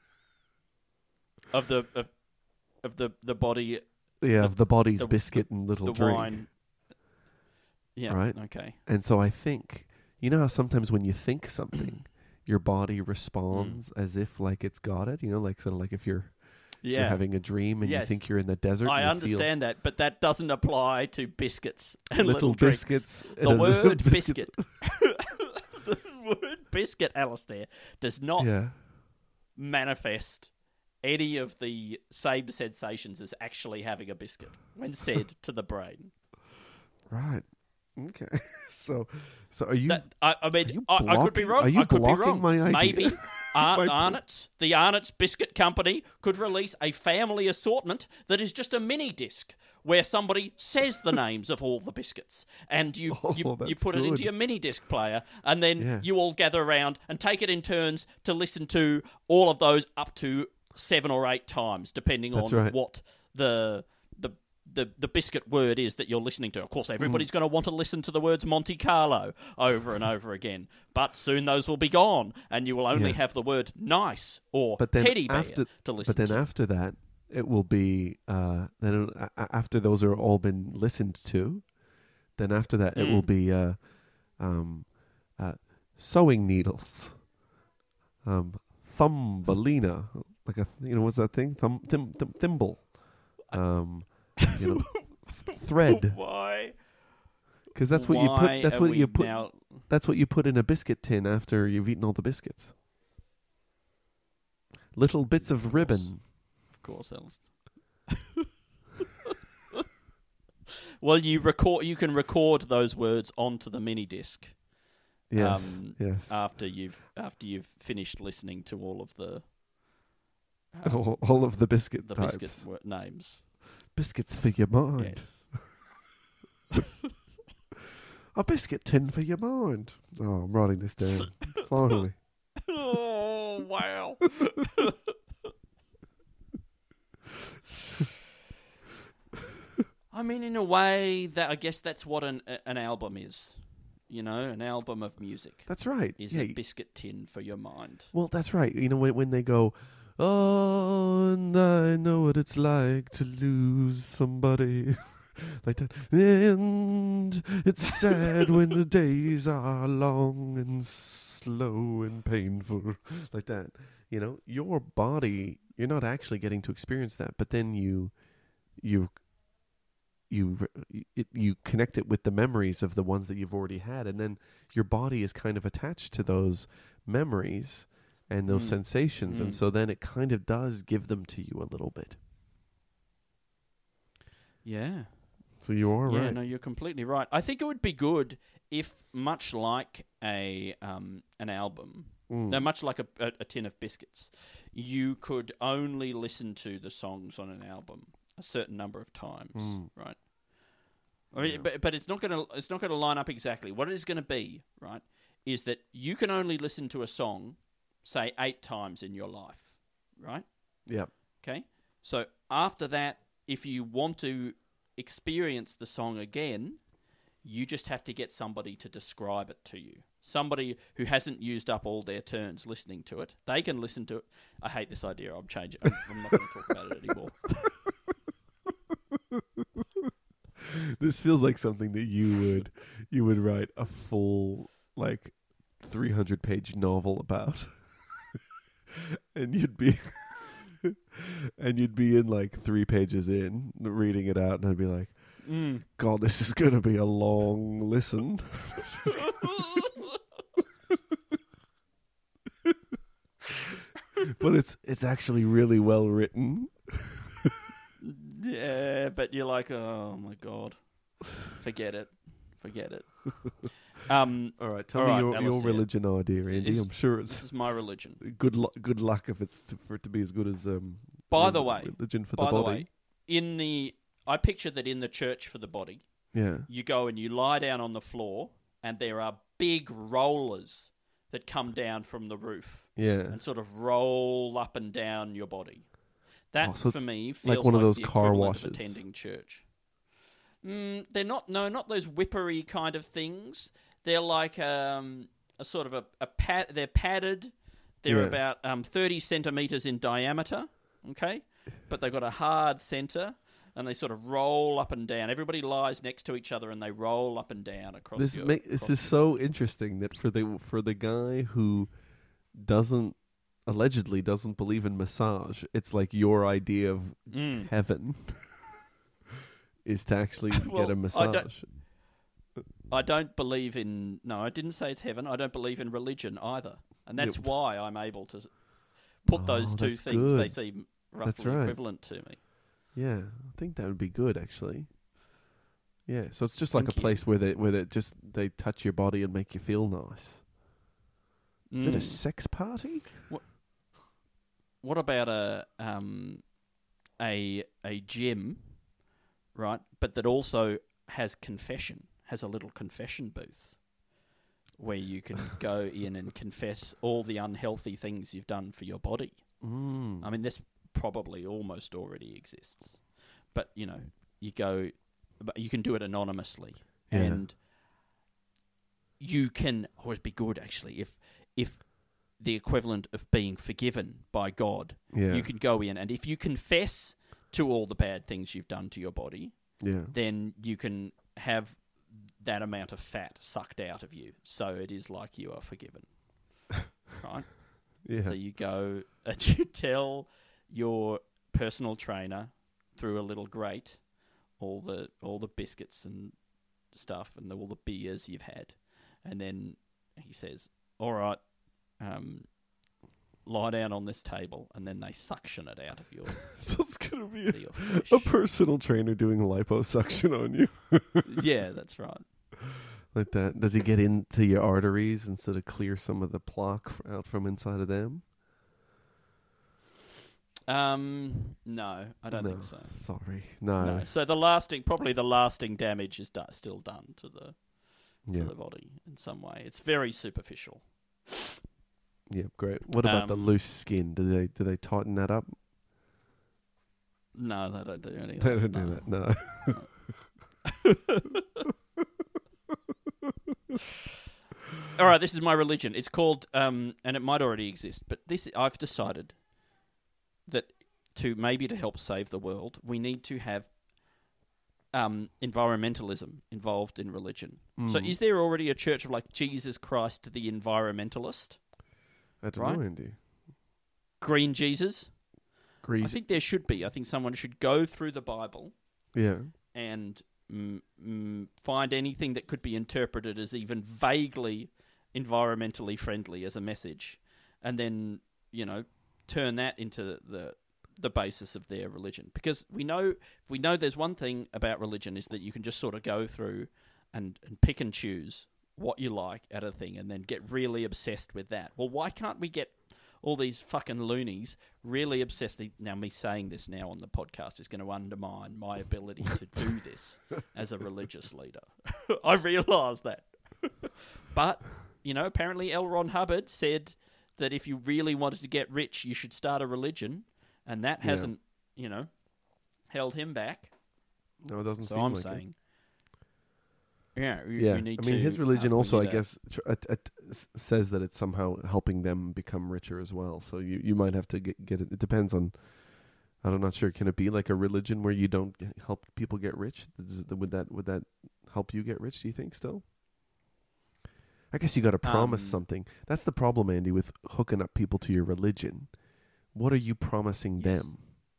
[SPEAKER 4] Of the of, of the the body,
[SPEAKER 3] Yeah,
[SPEAKER 4] The-
[SPEAKER 3] of the body's
[SPEAKER 4] the-
[SPEAKER 3] biscuit and little
[SPEAKER 4] the
[SPEAKER 3] drink.
[SPEAKER 4] wine. Yeah.
[SPEAKER 3] Right.
[SPEAKER 4] Okay.
[SPEAKER 3] And so I think, you know how sometimes when you think something, your body responds as if like it's got it, you know, like sort of like if you're,
[SPEAKER 4] Yeah.
[SPEAKER 3] you're having a dream and you
[SPEAKER 4] Yes.
[SPEAKER 3] think you're in the desert.
[SPEAKER 4] I
[SPEAKER 3] and you
[SPEAKER 4] understand that, but that doesn't apply to biscuits and
[SPEAKER 3] feel
[SPEAKER 4] little,
[SPEAKER 3] little
[SPEAKER 4] drinks.
[SPEAKER 3] biscuits. and
[SPEAKER 4] The
[SPEAKER 3] a little
[SPEAKER 4] word biscuit. The word biscuit, Alistair, does not
[SPEAKER 3] Yeah.
[SPEAKER 4] manifest any of the same sensations as actually having a biscuit when said to the brain.
[SPEAKER 3] Right. Okay. So, so are you?
[SPEAKER 4] That, I, I
[SPEAKER 3] are
[SPEAKER 4] mean,
[SPEAKER 3] you
[SPEAKER 4] I, I could be
[SPEAKER 3] blocking-
[SPEAKER 4] wrong.
[SPEAKER 3] are you
[SPEAKER 4] I could be
[SPEAKER 3] blocking
[SPEAKER 4] wrong.
[SPEAKER 3] my idea?
[SPEAKER 4] Maybe Ar-
[SPEAKER 3] My-
[SPEAKER 4] Arnott's, the Arnott's Biscuit Company, could release a family assortment that is just a mini disc where somebody says the names of all the biscuits, and you
[SPEAKER 3] Oh,
[SPEAKER 4] you, you
[SPEAKER 3] that's
[SPEAKER 4] put it into
[SPEAKER 3] good.
[SPEAKER 4] your mini disc player, and then
[SPEAKER 3] Yeah.
[SPEAKER 4] you all gather around and take it in turns to listen to all of those up to seven or eight times, depending
[SPEAKER 3] That's
[SPEAKER 4] on
[SPEAKER 3] right.
[SPEAKER 4] what the the the, the biscuit word is that you're listening to. Of course, everybody's
[SPEAKER 3] Mm.
[SPEAKER 4] going to want to listen to the words Monte Carlo over and over again, but soon those will be gone, and you will only
[SPEAKER 3] Yeah.
[SPEAKER 4] have the word nice or
[SPEAKER 3] But then
[SPEAKER 4] teddy bear
[SPEAKER 3] after,
[SPEAKER 4] to listen
[SPEAKER 3] but then
[SPEAKER 4] to.
[SPEAKER 3] after that, it will be uh, then it- a- a- after those are all been listened to, then after that it will
[SPEAKER 4] Mm.
[SPEAKER 3] be uh, um, uh, sewing needles, um, thumbelina, like a you know what's that thing? Thumb, thim, thim, thimble, um, you know, s- thread,
[SPEAKER 4] Why?
[SPEAKER 3] because that's what you
[SPEAKER 4] Why
[SPEAKER 3] put. That's
[SPEAKER 4] are
[SPEAKER 3] what
[SPEAKER 4] we
[SPEAKER 3] you put.
[SPEAKER 4] now?
[SPEAKER 3] That's what you put in a biscuit tin after you've eaten all the biscuits. Little bits of
[SPEAKER 4] course.
[SPEAKER 3] ribbon.
[SPEAKER 4] Of course, Alistair. Well, you record. You can record those words onto the mini disc.
[SPEAKER 3] Yes.
[SPEAKER 4] um,
[SPEAKER 3] yes.
[SPEAKER 4] After you've after you've finished listening to all of the um,
[SPEAKER 3] all, all of the biscuit
[SPEAKER 4] the
[SPEAKER 3] types.
[SPEAKER 4] biscuit wo- names.
[SPEAKER 3] Biscuits for your mind.
[SPEAKER 4] Yes.
[SPEAKER 3] A biscuit tin for your mind. Oh, I'm writing this down. Finally.
[SPEAKER 4] Oh wow! I mean, in a way, that I guess that's what an an album is. You know, an album of music
[SPEAKER 3] That's right.
[SPEAKER 4] is
[SPEAKER 3] yeah.
[SPEAKER 4] a biscuit tin for your mind.
[SPEAKER 3] Well, that's right. You know, when, when they go, Oh, and I know what it's like to lose somebody. Like that. And it's sad when the days are long and slow and painful. Like that. You know, your body, you're not actually getting to experience that, but then you, you, you, it, you connect it with the memories of the ones that you've already had, and then your body is kind of attached to those memories and those
[SPEAKER 4] Mm.
[SPEAKER 3] sensations,
[SPEAKER 4] Mm.
[SPEAKER 3] and so then it kind of does give them to you a little bit.
[SPEAKER 4] Yeah.
[SPEAKER 3] So you are
[SPEAKER 4] yeah,
[SPEAKER 3] right.
[SPEAKER 4] no, you're completely right. I think it would be good if, much like a um, an album,
[SPEAKER 3] Mm.
[SPEAKER 4] no, much like a, a, a tin of biscuits, you could only listen to the songs on an album a certain number of times,
[SPEAKER 3] Mm.
[SPEAKER 4] right? I mean,
[SPEAKER 3] Yeah.
[SPEAKER 4] but but it's not going to it's not going to line up exactly. What it is going to be, right, is that you can only listen to a song, say, eight times in your life, right?
[SPEAKER 3] Yeah.
[SPEAKER 4] Okay? So after that, if you want to experience the song again, you just have to get somebody to describe it to you. Somebody who hasn't used up all their turns listening to it. They can listen to it. I hate this idea. I'm changing. I'm, I'm not going to talk about it anymore.
[SPEAKER 3] This feels like something that you would you would write a full like three hundred page novel about. And you'd be and you'd be in like three pages in reading it out, and I'd be like,
[SPEAKER 4] Mm.
[SPEAKER 3] God, this is going to be a long listen. But it's it's actually really well written.
[SPEAKER 4] Yeah, but you're like, oh my God. Forget it. Forget it. Um,
[SPEAKER 3] All right, tell
[SPEAKER 4] All
[SPEAKER 3] me
[SPEAKER 4] right,
[SPEAKER 3] your,
[SPEAKER 4] now
[SPEAKER 3] your
[SPEAKER 4] let's do it.
[SPEAKER 3] religion idea, Andy.
[SPEAKER 4] Is-
[SPEAKER 3] I'm sure
[SPEAKER 4] this
[SPEAKER 3] it's
[SPEAKER 4] is my religion.
[SPEAKER 3] good. Lu- good luck if it's to, for it to be as good as um.
[SPEAKER 4] By
[SPEAKER 3] rel-
[SPEAKER 4] the way,
[SPEAKER 3] religion for
[SPEAKER 4] by
[SPEAKER 3] the
[SPEAKER 4] the
[SPEAKER 3] body.
[SPEAKER 4] way, in the I picture that in the church for the body,
[SPEAKER 3] Yeah.
[SPEAKER 4] you go and you lie down on the floor, and there are big rollers that come down from the roof
[SPEAKER 3] Yeah.
[SPEAKER 4] and sort of roll up and down your body. That
[SPEAKER 3] Oh, so
[SPEAKER 4] for
[SPEAKER 3] it's
[SPEAKER 4] me feels
[SPEAKER 3] one of those
[SPEAKER 4] the
[SPEAKER 3] car
[SPEAKER 4] equivalent of
[SPEAKER 3] washes.
[SPEAKER 4] attending church. Mm, they're not no, not those whippery kind of things. They're like um, a sort of a, a pad. They're padded. They're
[SPEAKER 3] Yeah.
[SPEAKER 4] about um, thirty centimeters in diameter. Okay, but they've got a hard center, and they sort of roll up and down. Everybody lies next to each other, and they roll up and down across.
[SPEAKER 3] This
[SPEAKER 4] your,
[SPEAKER 3] ma- this
[SPEAKER 4] across
[SPEAKER 3] is so interesting that for the for the guy who doesn't allegedly doesn't believe in massage, it's like your idea of
[SPEAKER 4] Mm.
[SPEAKER 3] heaven is to actually
[SPEAKER 4] Well,
[SPEAKER 3] get a
[SPEAKER 4] I don't-
[SPEAKER 3] massage.
[SPEAKER 4] I don't believe in. No, I didn't say it's heaven. I don't believe in religion either, and that's
[SPEAKER 3] Yep.
[SPEAKER 4] why I'm able to s- put
[SPEAKER 3] Oh,
[SPEAKER 4] those two
[SPEAKER 3] that's
[SPEAKER 4] things. They
[SPEAKER 3] good.
[SPEAKER 4] seem
[SPEAKER 3] That's
[SPEAKER 4] roughly
[SPEAKER 3] right.
[SPEAKER 4] equivalent to me.
[SPEAKER 3] Yeah, I think that would be good actually. Yeah, so it's just like
[SPEAKER 4] Thank
[SPEAKER 3] a
[SPEAKER 4] you.
[SPEAKER 3] place where they where they just they touch your body and make you feel nice. Is it a
[SPEAKER 4] Mm.
[SPEAKER 3] sex party?
[SPEAKER 4] What about a um, a a gym, right? But that also has confession, has a little confession booth where you can go in and confess all the unhealthy things you've done for your body.
[SPEAKER 3] Mm.
[SPEAKER 4] I mean, this probably almost already exists, but you know, you go, but you can do it anonymously,
[SPEAKER 3] Yeah.
[SPEAKER 4] and you can always be good actually if if the equivalent of being forgiven by God.
[SPEAKER 3] Yeah.
[SPEAKER 4] You can go in, and if you confess to all the bad things you've done to your body,
[SPEAKER 3] Yeah.
[SPEAKER 4] then you can have that amount of fat sucked out of you. So it is like you are forgiven. Right?
[SPEAKER 3] Yeah.
[SPEAKER 4] So you go and you tell your personal trainer through a little grate all the all the biscuits and stuff and the, all the beers you've had, and then he says, "All right, um, lie down on this table," and then they suction it out of your,
[SPEAKER 3] So it's gonna be
[SPEAKER 4] your flesh.
[SPEAKER 3] a, a personal trainer doing liposuction on you.
[SPEAKER 4] Yeah, that's right.
[SPEAKER 3] Like that. Does he get into your arteries and sort of clear some of the plaque f- out from inside of them?
[SPEAKER 4] Um, no, I don't
[SPEAKER 3] No.
[SPEAKER 4] think so.
[SPEAKER 3] Sorry. No.
[SPEAKER 4] No. So the lasting, probably the lasting damage is do- still done to the to
[SPEAKER 3] Yeah.
[SPEAKER 4] the body in some way. It's very superficial.
[SPEAKER 3] Yeah, great. What about the
[SPEAKER 4] Um,
[SPEAKER 3] loose skin? Do they do they tighten that up?
[SPEAKER 4] No, they don't do anything.
[SPEAKER 3] They don't
[SPEAKER 4] no.
[SPEAKER 3] do that. No.
[SPEAKER 4] All right, this is my religion. It's called, um, and it might already exist, but this I've decided to maybe to help save the world, we need to have um, environmentalism involved in religion.
[SPEAKER 3] Mm.
[SPEAKER 4] So is there already a church of like Jesus Christ the environmentalist?
[SPEAKER 3] I don't
[SPEAKER 4] right?
[SPEAKER 3] know, Andy.
[SPEAKER 4] Green Jesus?
[SPEAKER 3] Green.
[SPEAKER 4] I think there should be. I think someone should go through the Bible
[SPEAKER 3] Yeah.
[SPEAKER 4] and mm, mm, find anything that could be interpreted as even vaguely environmentally friendly as a message, and then, you know, turn that into the the basis of their religion. Because we know we know there's one thing about religion is that you can just sort of go through and, and pick and choose what you like at a thing and then get really obsessed with that. Well, why can't we get all these fucking loonies really obsessed? Now, me saying this now on the podcast is going to undermine my ability to do this as a religious leader. I realise that. But, you know, apparently L. Ron Hubbard said that if you really wanted to get rich, you should start a religion, and that
[SPEAKER 3] Yeah.
[SPEAKER 4] hasn't, you know, held him back.
[SPEAKER 3] No, it doesn't
[SPEAKER 4] So
[SPEAKER 3] seem
[SPEAKER 4] I'm
[SPEAKER 3] like
[SPEAKER 4] saying, yeah, you,
[SPEAKER 3] Yeah,
[SPEAKER 4] you need
[SPEAKER 3] I mean,
[SPEAKER 4] to,
[SPEAKER 3] his religion
[SPEAKER 4] uh, we
[SPEAKER 3] also, I
[SPEAKER 4] need a-
[SPEAKER 3] guess, tr- it, it s- says that it's somehow helping them become richer as well. So you, you might have to get, get it. It depends on. I'm not sure. Can it be like a religion where you don't g- help people get rich? Does it- Would that would that help you get rich? Do you think still? I guess you got to promise
[SPEAKER 4] Um,
[SPEAKER 3] something. That's the problem, Andy, with hooking up people to your religion. What are you promising
[SPEAKER 4] Yes.
[SPEAKER 3] them?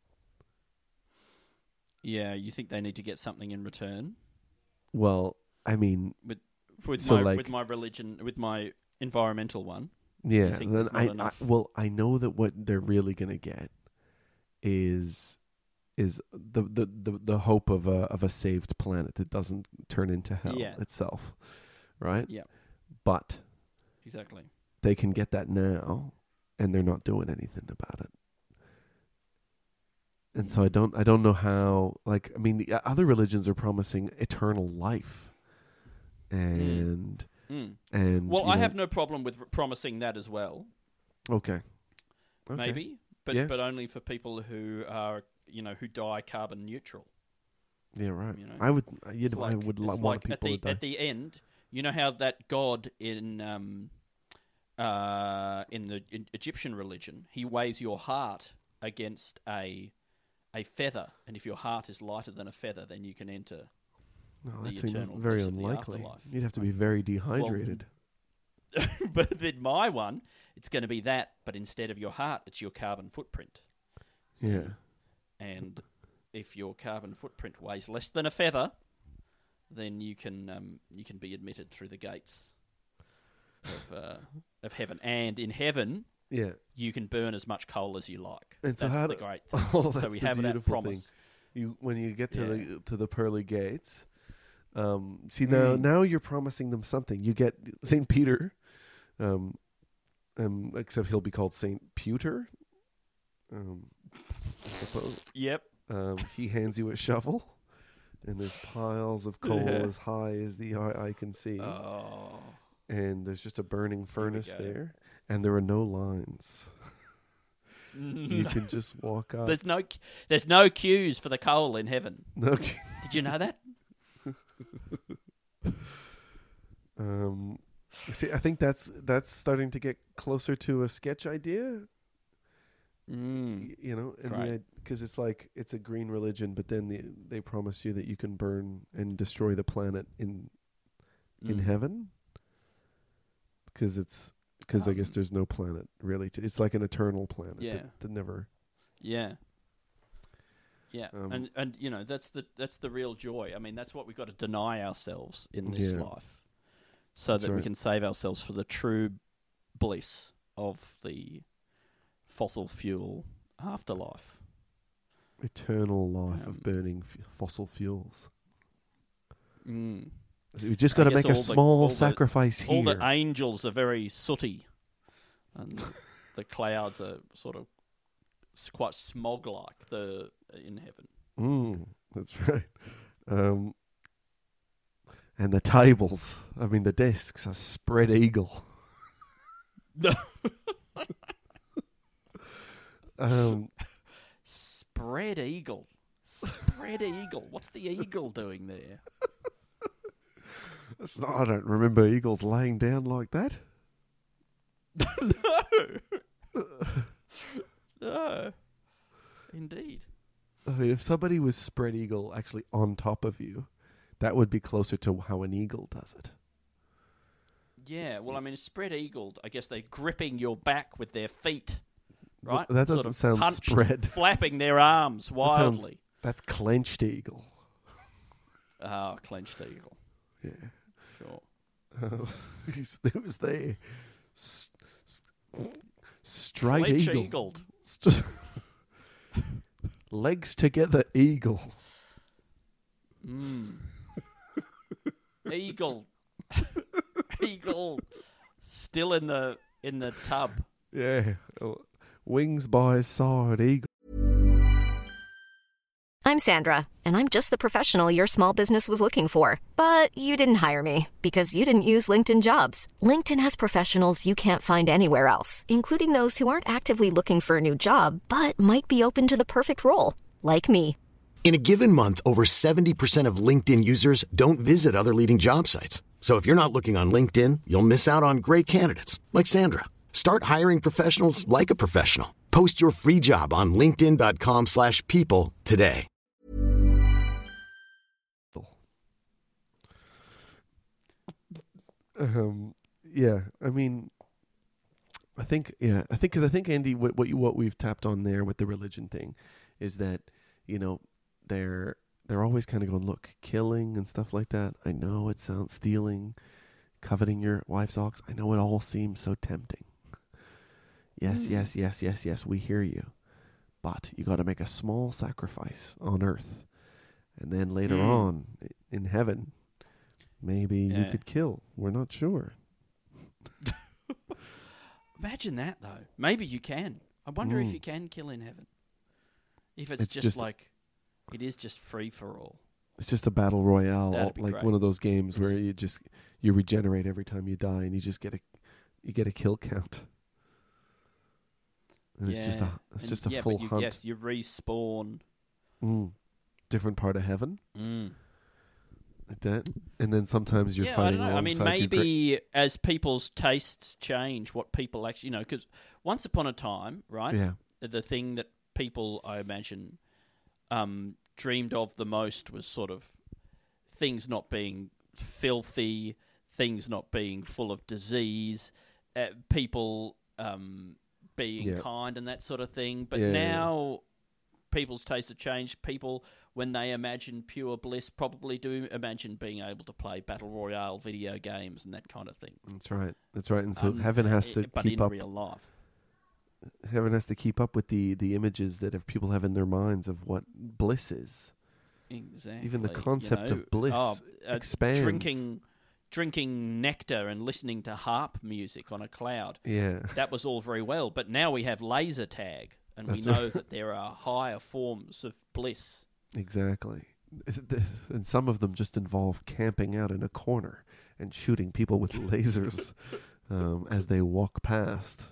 [SPEAKER 4] Yeah, you think they need to get something in return?
[SPEAKER 3] Well, I mean,
[SPEAKER 4] With
[SPEAKER 3] So,
[SPEAKER 4] my
[SPEAKER 3] like-
[SPEAKER 4] with my religion, with my environmental one.
[SPEAKER 3] yeah.
[SPEAKER 4] think
[SPEAKER 3] Then
[SPEAKER 4] there's not
[SPEAKER 3] I, I
[SPEAKER 4] enough?
[SPEAKER 3] well, I know that what they're really gonna get is is the, the, the, the hope of a of a saved planet that doesn't turn into hell
[SPEAKER 4] Yeah.
[SPEAKER 3] itself, right?
[SPEAKER 4] Yeah,
[SPEAKER 3] But
[SPEAKER 4] exactly.
[SPEAKER 3] they can get that now, and they're not doing anything about it. And so I don't I don't know how. Like, I mean, the uh, other religions are promising eternal life, and
[SPEAKER 4] Mm.
[SPEAKER 3] and
[SPEAKER 4] Well,
[SPEAKER 3] you
[SPEAKER 4] I
[SPEAKER 3] know-
[SPEAKER 4] have no problem with r- promising that as well.
[SPEAKER 3] okay, okay.
[SPEAKER 4] Maybe, but
[SPEAKER 3] Yeah.
[SPEAKER 4] but only for people who are, you know, who die carbon neutral.
[SPEAKER 3] Yeah, right.
[SPEAKER 4] You know,
[SPEAKER 3] I would, uh, you'd,
[SPEAKER 4] It's
[SPEAKER 3] I
[SPEAKER 4] like-
[SPEAKER 3] would
[SPEAKER 4] it's
[SPEAKER 3] lo- want
[SPEAKER 4] like
[SPEAKER 3] people
[SPEAKER 4] at the
[SPEAKER 3] to die.
[SPEAKER 4] at the end. You know how that god in um, uh, in the in Egyptian religion, he weighs your heart against a a feather, and if your heart is lighter than a feather, then you can enter.
[SPEAKER 3] No,
[SPEAKER 4] the
[SPEAKER 3] that seems
[SPEAKER 4] eternal
[SPEAKER 3] very
[SPEAKER 4] bliss of the
[SPEAKER 3] unlikely.
[SPEAKER 4] afterlife.
[SPEAKER 3] You'd have to be very dehydrated.
[SPEAKER 4] But in my one, it's going to be that, but instead of your heart, it's your carbon footprint. See?
[SPEAKER 3] Yeah.
[SPEAKER 4] And if your carbon footprint weighs less than a feather, then you can um, you can be admitted through the gates of uh, of heaven. And in heaven,
[SPEAKER 3] Yeah.
[SPEAKER 4] you can burn as much coal as you like.
[SPEAKER 3] And so
[SPEAKER 4] that's
[SPEAKER 3] how
[SPEAKER 4] the
[SPEAKER 3] do-
[SPEAKER 4] great thing.
[SPEAKER 3] Oh,
[SPEAKER 4] so
[SPEAKER 3] that's
[SPEAKER 4] we
[SPEAKER 3] the
[SPEAKER 4] have that
[SPEAKER 3] beautiful
[SPEAKER 4] promise.
[SPEAKER 3] You when you get to
[SPEAKER 4] Yeah.
[SPEAKER 3] the to the pearly gates, um, see now
[SPEAKER 4] Mm.
[SPEAKER 3] now you're promising them something. You get Saint Peter, um, um, except he'll be called Saint Pewter. Um, I suppose.
[SPEAKER 4] Yep.
[SPEAKER 3] Um, he hands you a shovel, and there's piles of coal
[SPEAKER 4] Yeah.
[SPEAKER 3] as high as the eye, eye can see,
[SPEAKER 4] Oh.
[SPEAKER 3] and there's just a burning furnace
[SPEAKER 4] go.
[SPEAKER 3] there, and there are no lines. You can just walk up.
[SPEAKER 4] There's no there's no queues for the coal in heaven.
[SPEAKER 3] No,
[SPEAKER 4] Did you know that?
[SPEAKER 3] um, see, I think that's that's starting to get closer to a sketch idea.
[SPEAKER 4] Mm.
[SPEAKER 3] y- You know,
[SPEAKER 4] Great.
[SPEAKER 3] because it's like it's a green religion, but then the, they promise you that you can burn and destroy the planet in in
[SPEAKER 4] Mm.
[SPEAKER 3] heaven. Because it's because I guess
[SPEAKER 4] Um,
[SPEAKER 3] there's no planet really. To, it's like an eternal planet
[SPEAKER 4] Yeah.
[SPEAKER 3] that, that never.
[SPEAKER 4] Yeah. Yeah,
[SPEAKER 3] Um,
[SPEAKER 4] and and you know that's the that's the real joy. I mean, that's what we've got to deny ourselves in this
[SPEAKER 3] Yeah.
[SPEAKER 4] life, so
[SPEAKER 3] That's
[SPEAKER 4] that we
[SPEAKER 3] right.
[SPEAKER 4] can save ourselves for the true bliss of the fossil fuel afterlife.
[SPEAKER 3] Eternal life
[SPEAKER 4] Um,
[SPEAKER 3] of burning f- fossil fuels.
[SPEAKER 4] Mm.
[SPEAKER 3] We just
[SPEAKER 4] I
[SPEAKER 3] got to
[SPEAKER 4] guess
[SPEAKER 3] make a
[SPEAKER 4] all the-
[SPEAKER 3] small
[SPEAKER 4] all the-
[SPEAKER 3] sacrifice here.
[SPEAKER 4] All the angels are very sooty, and the clouds are sort of s- quite smog-like. The in heaven.
[SPEAKER 3] Mm, that's right. Um, and the tables, I mean, the desks are spread eagle. um,
[SPEAKER 4] Spread eagle. Spread eagle. What's the eagle doing there?
[SPEAKER 3] it's not- I don't remember eagles laying down like that.
[SPEAKER 4] No. No. Indeed.
[SPEAKER 3] mean, if somebody was spread eagle actually on top of you, that would be closer to how an eagle does it.
[SPEAKER 4] Yeah, well, I mean, spread eagled. I guess they're gripping your back with their feet, right?
[SPEAKER 3] Well, that doesn't
[SPEAKER 4] sort of
[SPEAKER 3] sound
[SPEAKER 4] hunched,
[SPEAKER 3] spread.
[SPEAKER 4] Flapping their arms
[SPEAKER 3] That
[SPEAKER 4] wildly.
[SPEAKER 3] sounds, that's clenched eagle.
[SPEAKER 4] Ah, oh, clenched eagle.
[SPEAKER 3] Yeah.
[SPEAKER 4] Sure.
[SPEAKER 3] Uh, he's, it was there. S- s- straight
[SPEAKER 4] Clench
[SPEAKER 3] eagle.
[SPEAKER 4] eagled.
[SPEAKER 3] Just legs together, eagle.
[SPEAKER 4] Mm. Eagle. Eagle. Still in the in the tub.
[SPEAKER 3] Yeah. Wings by his side, eagle.
[SPEAKER 1] I'm Sandra, and I'm just the professional your small business was looking for. But you didn't hire me because you didn't use LinkedIn Jobs. LinkedIn has professionals you can't find anywhere else, including those who aren't actively looking for a new job, but might be open to the perfect role, like me.
[SPEAKER 2] In a given month, over seventy percent of LinkedIn users don't visit other leading job sites. So if you're not looking on LinkedIn, you'll miss out on great candidates like Sandra. Start hiring professionals like a professional. Post your free job on linkedin.com slash people today.
[SPEAKER 3] Um, yeah, I mean, I think, yeah, I think, because I think, Andy, what what, you, what we've tapped on there with the religion thing is that, you know, they're they're always kind of going, look, killing and stuff like that. I know it sounds stealing, coveting your wife's ox. I know it all seems so tempting. Yes,
[SPEAKER 4] Mm.
[SPEAKER 3] yes, yes, yes, yes, we hear you. But you got to make a small sacrifice on earth. And then later
[SPEAKER 4] Mm.
[SPEAKER 3] on in heaven, maybe you
[SPEAKER 4] Yeah.
[SPEAKER 3] could kill. We're not sure.
[SPEAKER 4] Imagine that, though. Maybe you can. I wonder if
[SPEAKER 3] Mm.
[SPEAKER 4] you can kill in heaven. If it's,
[SPEAKER 3] It's
[SPEAKER 4] just,
[SPEAKER 3] just-
[SPEAKER 4] like, it is just free for all.
[SPEAKER 3] It's just a battle royale,
[SPEAKER 4] That'd be
[SPEAKER 3] like
[SPEAKER 4] great.
[SPEAKER 3] one of those games
[SPEAKER 4] It's-
[SPEAKER 3] where you just you regenerate every time you die, and you just get a you get a kill count. And it's just a it's
[SPEAKER 4] And-
[SPEAKER 3] just a
[SPEAKER 4] yeah,
[SPEAKER 3] full
[SPEAKER 4] but you,
[SPEAKER 3] hunt.
[SPEAKER 4] Yes, you respawn.
[SPEAKER 3] Mm. Different part of heaven,
[SPEAKER 4] Mm.
[SPEAKER 3] like that, and then sometimes you're
[SPEAKER 4] yeah, I
[SPEAKER 3] fighting
[SPEAKER 4] don't know. I mean,
[SPEAKER 3] alongside your gra-
[SPEAKER 4] maybe as people's tastes change, what people actually, you know, because once upon a time, right,
[SPEAKER 3] yeah,
[SPEAKER 4] the thing that people, I imagine, um, dreamed of the most was sort of things not being filthy, things not being full of disease, uh, people um, being
[SPEAKER 3] Yeah.
[SPEAKER 4] kind and that sort of thing. But
[SPEAKER 3] Yeah, yeah, yeah.
[SPEAKER 4] now people's tastes have changed. People, when they imagine pure bliss, probably do imagine being able to play battle royale video games and that kind of thing.
[SPEAKER 3] That's right. That's right. And so
[SPEAKER 4] Um,
[SPEAKER 3] heaven has
[SPEAKER 4] i-
[SPEAKER 3] to
[SPEAKER 4] but
[SPEAKER 3] keep
[SPEAKER 4] in
[SPEAKER 3] up.
[SPEAKER 4] real life.
[SPEAKER 3] Heaven has to keep up with the the images that if people have in their minds of what bliss is.
[SPEAKER 4] Exactly.
[SPEAKER 3] Even the
[SPEAKER 4] you
[SPEAKER 3] concept of
[SPEAKER 4] know.
[SPEAKER 3] bliss
[SPEAKER 4] Oh, uh,
[SPEAKER 3] expands.
[SPEAKER 4] Drinking, drinking nectar and listening to harp music on a cloud.
[SPEAKER 3] Yeah.
[SPEAKER 4] That was all very well, but now we have laser tag, and
[SPEAKER 3] That's
[SPEAKER 4] we know
[SPEAKER 3] right.
[SPEAKER 4] that there are higher forms of bliss.
[SPEAKER 3] Exactly. Is it this- And some of them just involve camping out in a corner and shooting people with lasers um, as they walk past.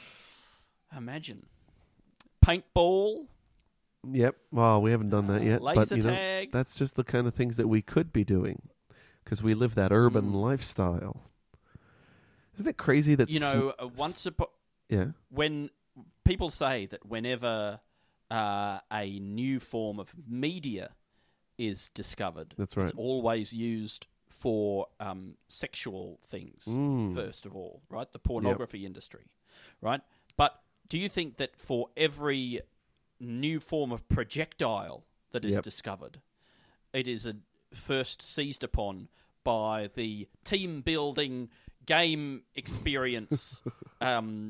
[SPEAKER 4] Imagine. Paintball,
[SPEAKER 3] Yep. Well, we haven't done that
[SPEAKER 4] uh,
[SPEAKER 3] yet.
[SPEAKER 4] laser
[SPEAKER 3] but, you know,
[SPEAKER 4] tag.
[SPEAKER 3] that's just the kind of things that we could be doing because we live that urban
[SPEAKER 4] Mm.
[SPEAKER 3] lifestyle. Isn't it crazy that...
[SPEAKER 4] You
[SPEAKER 3] sm-
[SPEAKER 4] know, uh, once upon...
[SPEAKER 3] Yeah.
[SPEAKER 4] when people say that whenever uh, a new form of media is discovered,
[SPEAKER 3] That's right.
[SPEAKER 4] it's always used for um, sexual things,
[SPEAKER 3] Mm.
[SPEAKER 4] first of all, right? The pornography industry, right? But do you think that for every new form of projectile that is
[SPEAKER 3] Yep.
[SPEAKER 4] discovered, it is a, first seized upon by the team-building game experience um,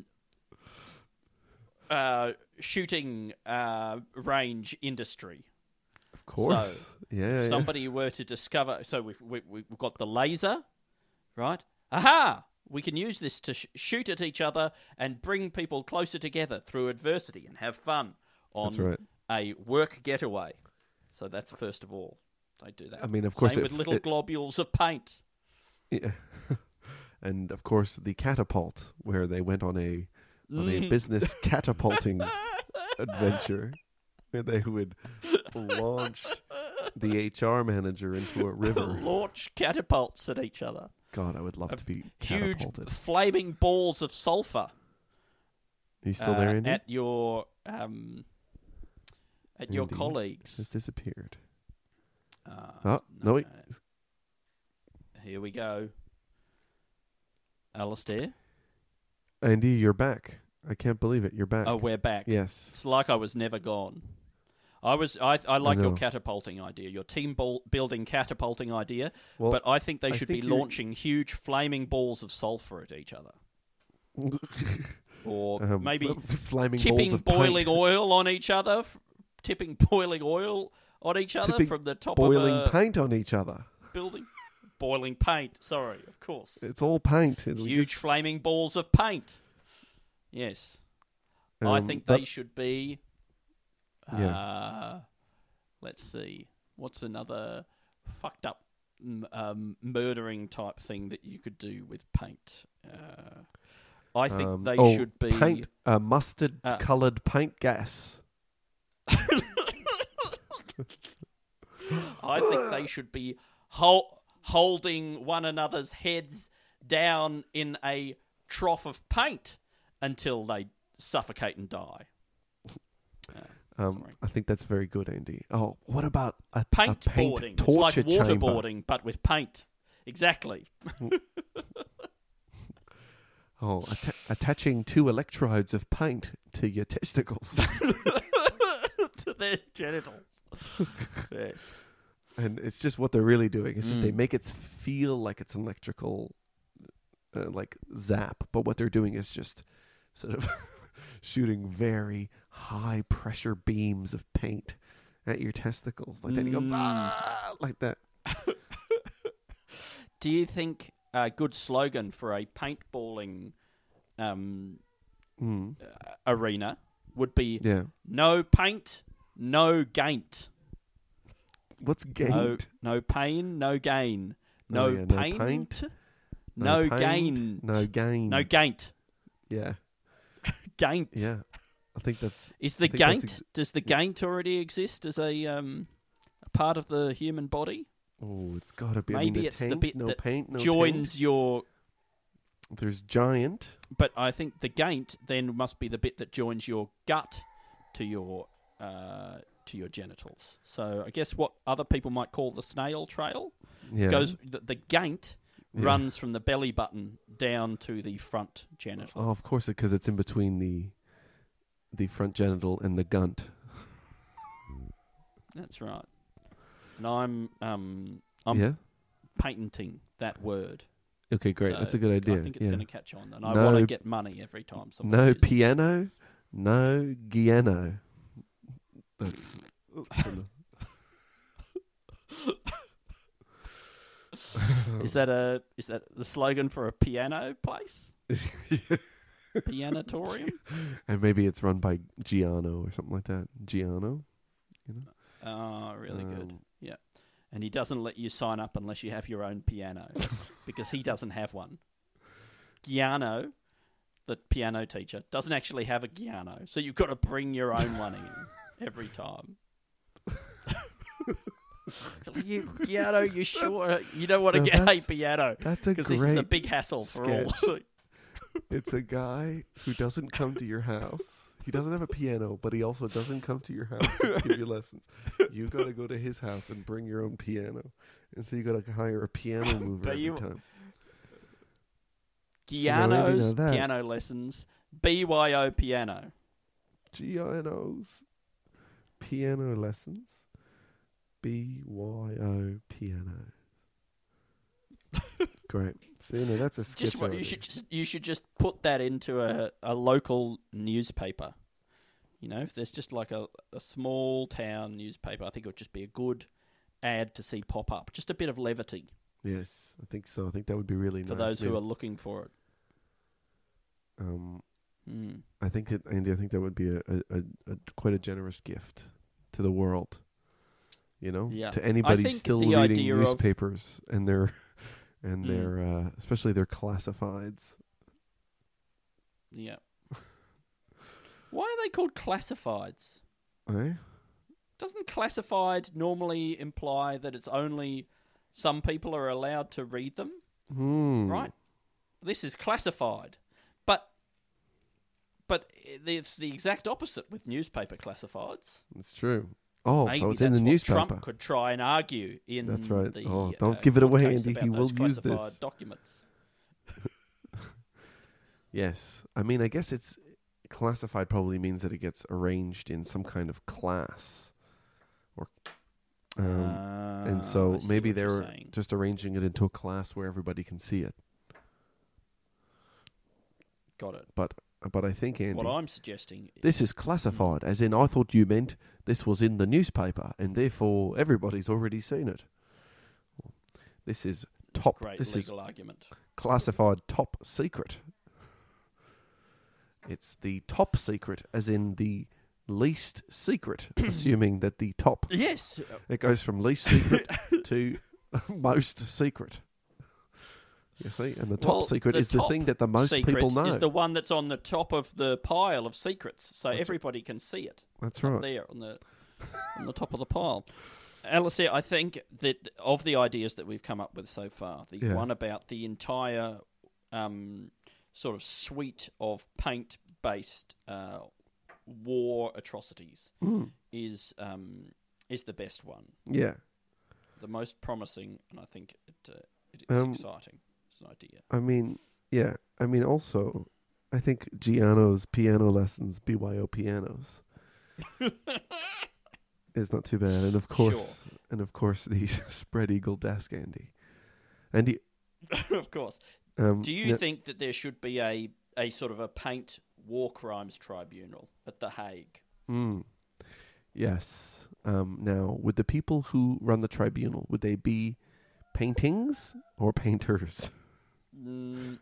[SPEAKER 4] uh, shooting uh, range industry?
[SPEAKER 3] Of course.
[SPEAKER 4] So,
[SPEAKER 3] yeah,
[SPEAKER 4] if
[SPEAKER 3] yeah.
[SPEAKER 4] somebody were to discover, so we've, we, we've got the laser, right? Aha! We can use this to sh- shoot at each other and bring people closer together through adversity and have fun on
[SPEAKER 3] That's right.
[SPEAKER 4] a work getaway. So that's first of all. They do that.
[SPEAKER 3] I mean, of course,
[SPEAKER 4] Same
[SPEAKER 3] if
[SPEAKER 4] with little
[SPEAKER 3] it-
[SPEAKER 4] globules of paint.
[SPEAKER 3] Yeah. And, of course, the catapult, where they went on a on a
[SPEAKER 4] Mm.
[SPEAKER 3] business catapulting adventure, where they would launch the H R manager into a river.
[SPEAKER 4] Launch catapults at each other.
[SPEAKER 3] God, I would love to be
[SPEAKER 4] Huge
[SPEAKER 3] catapulted.
[SPEAKER 4] flaming balls of sulfur
[SPEAKER 3] Are you still
[SPEAKER 4] uh,
[SPEAKER 3] there, Andy?
[SPEAKER 4] at your um, at your
[SPEAKER 3] Andy
[SPEAKER 4] colleagues.
[SPEAKER 3] has disappeared.
[SPEAKER 4] Uh,
[SPEAKER 3] Oh, no, wait.
[SPEAKER 4] Here we go. Alistair?
[SPEAKER 3] Andy, you're back. I can't believe it. You're back.
[SPEAKER 4] Oh, we're back.
[SPEAKER 3] Yes.
[SPEAKER 4] It's like I was never gone. I was. I, I like
[SPEAKER 3] I
[SPEAKER 4] your
[SPEAKER 3] know.
[SPEAKER 4] catapulting idea, your team ball building catapulting idea.
[SPEAKER 3] Well,
[SPEAKER 4] but I think they
[SPEAKER 3] I
[SPEAKER 4] should
[SPEAKER 3] think
[SPEAKER 4] be
[SPEAKER 3] you're-
[SPEAKER 4] launching huge flaming balls of sulfur at each other, or
[SPEAKER 3] Um,
[SPEAKER 4] maybe
[SPEAKER 3] flaming balls
[SPEAKER 4] tipping
[SPEAKER 3] of
[SPEAKER 4] boiling
[SPEAKER 3] paint.
[SPEAKER 4] oil on each other, f- tipping boiling oil on each other
[SPEAKER 3] Tipping
[SPEAKER 4] from the top
[SPEAKER 3] boiling
[SPEAKER 4] of a
[SPEAKER 3] paint on each other.
[SPEAKER 4] building. Boiling paint. Sorry, of course.
[SPEAKER 3] It's all paint. It'll
[SPEAKER 4] Huge
[SPEAKER 3] just-
[SPEAKER 4] flaming balls of paint. Yes. I
[SPEAKER 3] um,
[SPEAKER 4] think
[SPEAKER 3] but-
[SPEAKER 4] they should be. Uh,
[SPEAKER 3] Yeah.
[SPEAKER 4] Let's see. What's another fucked up m- um, murdering type thing that you could do with paint? Uh, I think
[SPEAKER 3] um,
[SPEAKER 4] they
[SPEAKER 3] oh,
[SPEAKER 4] should be.
[SPEAKER 3] paint, uh, mustard
[SPEAKER 4] Uh,
[SPEAKER 3] coloured paint gas.
[SPEAKER 4] I think they should be hol- holding one another's heads down in a trough of paint until they suffocate and die. Uh,
[SPEAKER 3] Um,
[SPEAKER 4] sorry.
[SPEAKER 3] I think that's very good, Andy. Oh, what about a, a
[SPEAKER 4] Paint
[SPEAKER 3] paint
[SPEAKER 4] boarding.
[SPEAKER 3] torture
[SPEAKER 4] It's like
[SPEAKER 3] chamber?
[SPEAKER 4] waterboarding, but with paint. Exactly.
[SPEAKER 3] Oh, atta- attaching two electrodes of paint to your testicles.
[SPEAKER 4] To their genitals. Yes.
[SPEAKER 3] And it's just what they're really doing. It's just they
[SPEAKER 4] Mm.
[SPEAKER 3] make it feel like it's an electrical, uh, like zap. But what they're doing is just sort of shooting very high pressure beams of paint at your testicles, like that. You go
[SPEAKER 4] Mm.
[SPEAKER 3] "Ah," like that.
[SPEAKER 4] Do you think a good slogan for a paintballing um,
[SPEAKER 3] Mm.
[SPEAKER 4] uh, arena would be
[SPEAKER 3] Yeah.
[SPEAKER 4] no paint, no gaint.
[SPEAKER 3] What's gained?
[SPEAKER 4] No, no pain, no gain. No,
[SPEAKER 3] Oh, yeah, no
[SPEAKER 4] paint,
[SPEAKER 3] paint,
[SPEAKER 4] no,
[SPEAKER 3] paint,
[SPEAKER 4] gain.
[SPEAKER 3] No gain.
[SPEAKER 4] No gaint.
[SPEAKER 3] Yeah.
[SPEAKER 4] Gaint.
[SPEAKER 3] Yeah. I think that's.
[SPEAKER 4] Is the
[SPEAKER 3] I think that's
[SPEAKER 4] gaint,
[SPEAKER 3] ex-
[SPEAKER 4] does the gaint already exist as a, um, a part of the human body?
[SPEAKER 3] Oh, it's got to be. I
[SPEAKER 4] Maybe
[SPEAKER 3] mean, the
[SPEAKER 4] it's the
[SPEAKER 3] taint,
[SPEAKER 4] bit
[SPEAKER 3] no
[SPEAKER 4] that
[SPEAKER 3] paint, no
[SPEAKER 4] Joins
[SPEAKER 3] taint.
[SPEAKER 4] your...
[SPEAKER 3] There's giant.
[SPEAKER 4] But I think the gaint then must be the bit that joins your gut to your uh, to your genitals. So I guess what other people might call the snail trail
[SPEAKER 3] Yeah.
[SPEAKER 4] goes. The, the gaint
[SPEAKER 3] Yeah.
[SPEAKER 4] runs from the belly button down to the front genital.
[SPEAKER 3] Oh, of course, because it's in between the the front genital and the gunt.
[SPEAKER 4] That's right. And I'm um I'm
[SPEAKER 3] yeah.
[SPEAKER 4] patenting that word.
[SPEAKER 3] Okay, great.
[SPEAKER 4] So
[SPEAKER 3] That's a good
[SPEAKER 4] it's-
[SPEAKER 3] idea.
[SPEAKER 4] I think it's
[SPEAKER 3] yeah.
[SPEAKER 4] going to catch on, and I
[SPEAKER 3] No-
[SPEAKER 4] want to get money every time someone
[SPEAKER 3] No
[SPEAKER 4] uses it.
[SPEAKER 3] piano, no giano. That's.
[SPEAKER 4] Is that a is that the slogan for a piano place? Pianatorium?
[SPEAKER 3] And maybe it's run by Giano or something like that. Giano, you know.
[SPEAKER 4] Oh, really good.
[SPEAKER 3] Um,
[SPEAKER 4] Yeah. And he doesn't let you sign up unless you have your own piano because he doesn't have one. Giano, the piano teacher, doesn't actually have a piano, so you've got to bring your own one in every time. you, piano, you sure you don't want to
[SPEAKER 3] No,
[SPEAKER 4] get a
[SPEAKER 3] that's-
[SPEAKER 4] piano
[SPEAKER 3] That's a
[SPEAKER 4] because
[SPEAKER 3] great.
[SPEAKER 4] this is a big hassle for all.
[SPEAKER 3] It's a guy who doesn't come to your house. He doesn't have a piano, but he also doesn't come to your house to give you lessons. You got to go to his house and bring your own piano, and so you got to hire a piano mover
[SPEAKER 4] But
[SPEAKER 3] every
[SPEAKER 4] you-
[SPEAKER 3] time.
[SPEAKER 4] Giano's
[SPEAKER 3] know that.
[SPEAKER 4] piano lessons, B Y O piano.
[SPEAKER 3] G I N O's piano lessons. B Y O piano. Great. So, you know, that's a sketch
[SPEAKER 4] Just what you
[SPEAKER 3] idea.
[SPEAKER 4] should just you should just put that into a, a local newspaper. You know, if there's just like a, a small town newspaper, I think it would just be a good ad to see pop up. Just a bit of levity
[SPEAKER 3] Yes, I think so. I think that would be really
[SPEAKER 4] for
[SPEAKER 3] nice.
[SPEAKER 4] those who
[SPEAKER 3] Maybe-
[SPEAKER 4] are looking for it.
[SPEAKER 3] Um,
[SPEAKER 4] Mm.
[SPEAKER 3] I think it, Andy. I think that would be a, a, a, a quite a generous gift to the world. You know,
[SPEAKER 4] Yeah.
[SPEAKER 3] to
[SPEAKER 4] I
[SPEAKER 3] anybody
[SPEAKER 4] think
[SPEAKER 3] still
[SPEAKER 4] the
[SPEAKER 3] reading
[SPEAKER 4] idea of-
[SPEAKER 3] newspapers and their and
[SPEAKER 4] Mm.
[SPEAKER 3] their uh, especially their classifieds.
[SPEAKER 4] Yeah. Why are they called classifieds?
[SPEAKER 3] Eh?
[SPEAKER 4] Doesn't classified normally imply that it's only some people are allowed to read them?
[SPEAKER 3] Hmm.
[SPEAKER 4] Right? This is classified. But but it's the exact opposite with newspaper classifieds.
[SPEAKER 3] It's true. Oh,
[SPEAKER 4] Maybe
[SPEAKER 3] so it's in the
[SPEAKER 4] that's what
[SPEAKER 3] newspaper.
[SPEAKER 4] Trump could try and argue in
[SPEAKER 3] That's right.
[SPEAKER 4] the
[SPEAKER 3] Oh, don't
[SPEAKER 4] uh,
[SPEAKER 3] give it
[SPEAKER 4] court
[SPEAKER 3] away,
[SPEAKER 4] case
[SPEAKER 3] Andy.
[SPEAKER 4] about
[SPEAKER 3] He
[SPEAKER 4] those
[SPEAKER 3] will use
[SPEAKER 4] classified
[SPEAKER 3] this.
[SPEAKER 4] documents.
[SPEAKER 3] Yes. I mean, I guess it's classified probably means that it gets arranged in some kind of class. Or um,
[SPEAKER 4] Uh,
[SPEAKER 3] and so
[SPEAKER 4] I see
[SPEAKER 3] maybe
[SPEAKER 4] what you're
[SPEAKER 3] they're
[SPEAKER 4] saying.
[SPEAKER 3] just arranging it into a class where everybody can see it.
[SPEAKER 4] Got it.
[SPEAKER 3] But but I think, Andy,
[SPEAKER 4] What I'm suggesting...
[SPEAKER 3] this is classified, as in I thought you meant this was in the newspaper, and therefore everybody's already seen it. This is top.
[SPEAKER 4] Great
[SPEAKER 3] This is
[SPEAKER 4] legal argument.
[SPEAKER 3] classified top secret. It's the top secret, as in the least secret, assuming that the top,
[SPEAKER 4] Yes.
[SPEAKER 3] it goes from least secret to most secret. You see, and the top
[SPEAKER 4] Well,
[SPEAKER 3] secret
[SPEAKER 4] the
[SPEAKER 3] is the
[SPEAKER 4] top
[SPEAKER 3] thing that the most
[SPEAKER 4] secret
[SPEAKER 3] people know.
[SPEAKER 4] is the one that's on the top of the pile of secrets, so
[SPEAKER 3] That's-
[SPEAKER 4] everybody can see it.
[SPEAKER 3] That's
[SPEAKER 4] Up
[SPEAKER 3] right.
[SPEAKER 4] there on the on the top of the pile. Alistair, I think that of the ideas that we've come up with so far, the
[SPEAKER 3] Yeah.
[SPEAKER 4] one about the entire um, sort of suite of paint-based uh, war atrocities
[SPEAKER 3] Mm.
[SPEAKER 4] is um, is the best one,
[SPEAKER 3] Yeah.
[SPEAKER 4] the most promising, and I think it, uh, it is
[SPEAKER 3] Um,
[SPEAKER 4] exciting. It's an idea.
[SPEAKER 3] I mean, yeah. I mean, also, I think Giano's piano lessons, B Y O pianos, is not too bad. And of course,
[SPEAKER 4] Sure.
[SPEAKER 3] and of course, the spread eagle desk, Andy. Andy,
[SPEAKER 4] Of course.
[SPEAKER 3] um,
[SPEAKER 4] Do you
[SPEAKER 3] yeah,
[SPEAKER 4] think that there should be a, a sort of a paint war crimes tribunal at The Hague?
[SPEAKER 3] Mm, yes. Um, now, would the people who run the tribunal, would they be paintings or painters?
[SPEAKER 4] Mm.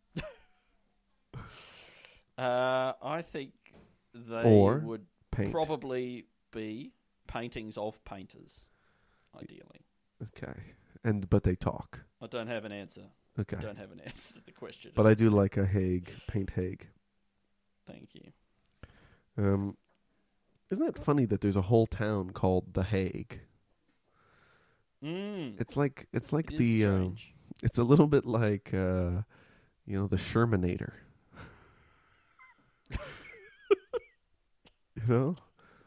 [SPEAKER 4] uh, I think they
[SPEAKER 3] Or
[SPEAKER 4] would
[SPEAKER 3] Paint.
[SPEAKER 4] probably be paintings of painters, ideally.
[SPEAKER 3] Okay. And but they talk.
[SPEAKER 4] I don't have an answer.
[SPEAKER 3] Okay.
[SPEAKER 4] I don't have an answer to the question.
[SPEAKER 3] But I do like a Hague, paint Hague.
[SPEAKER 4] Thank you.
[SPEAKER 3] Um, isn't it funny that there's a whole town called The Hague?
[SPEAKER 4] Mm.
[SPEAKER 3] It's like it's like
[SPEAKER 4] It is
[SPEAKER 3] the um,
[SPEAKER 4] strange.
[SPEAKER 3] it's a little bit like uh, you know, the Shermanator. You know?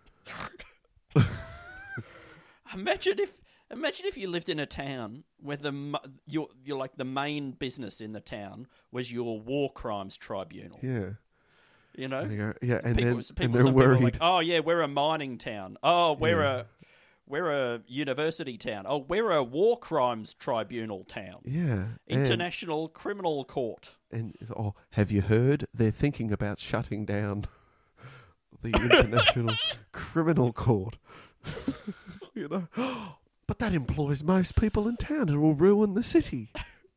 [SPEAKER 4] Imagine if imagine if you lived in a town where the mu- your you're like the main business in the town was your war crimes tribunal.
[SPEAKER 3] Yeah.
[SPEAKER 4] You know,
[SPEAKER 3] And they go- yeah, and
[SPEAKER 4] people,
[SPEAKER 3] then
[SPEAKER 4] people,
[SPEAKER 3] and they're
[SPEAKER 4] some people are
[SPEAKER 3] worried.
[SPEAKER 4] like, oh yeah, we're a mining town. Oh, we're
[SPEAKER 3] Yeah.
[SPEAKER 4] a we're a university town. Oh, we're a war crimes tribunal town.
[SPEAKER 3] yeah. and-
[SPEAKER 4] International Criminal Court.
[SPEAKER 3] And, oh, have you heard? They're thinking about shutting down the International Criminal Court. You know, but that employs most people in town. It will ruin the city.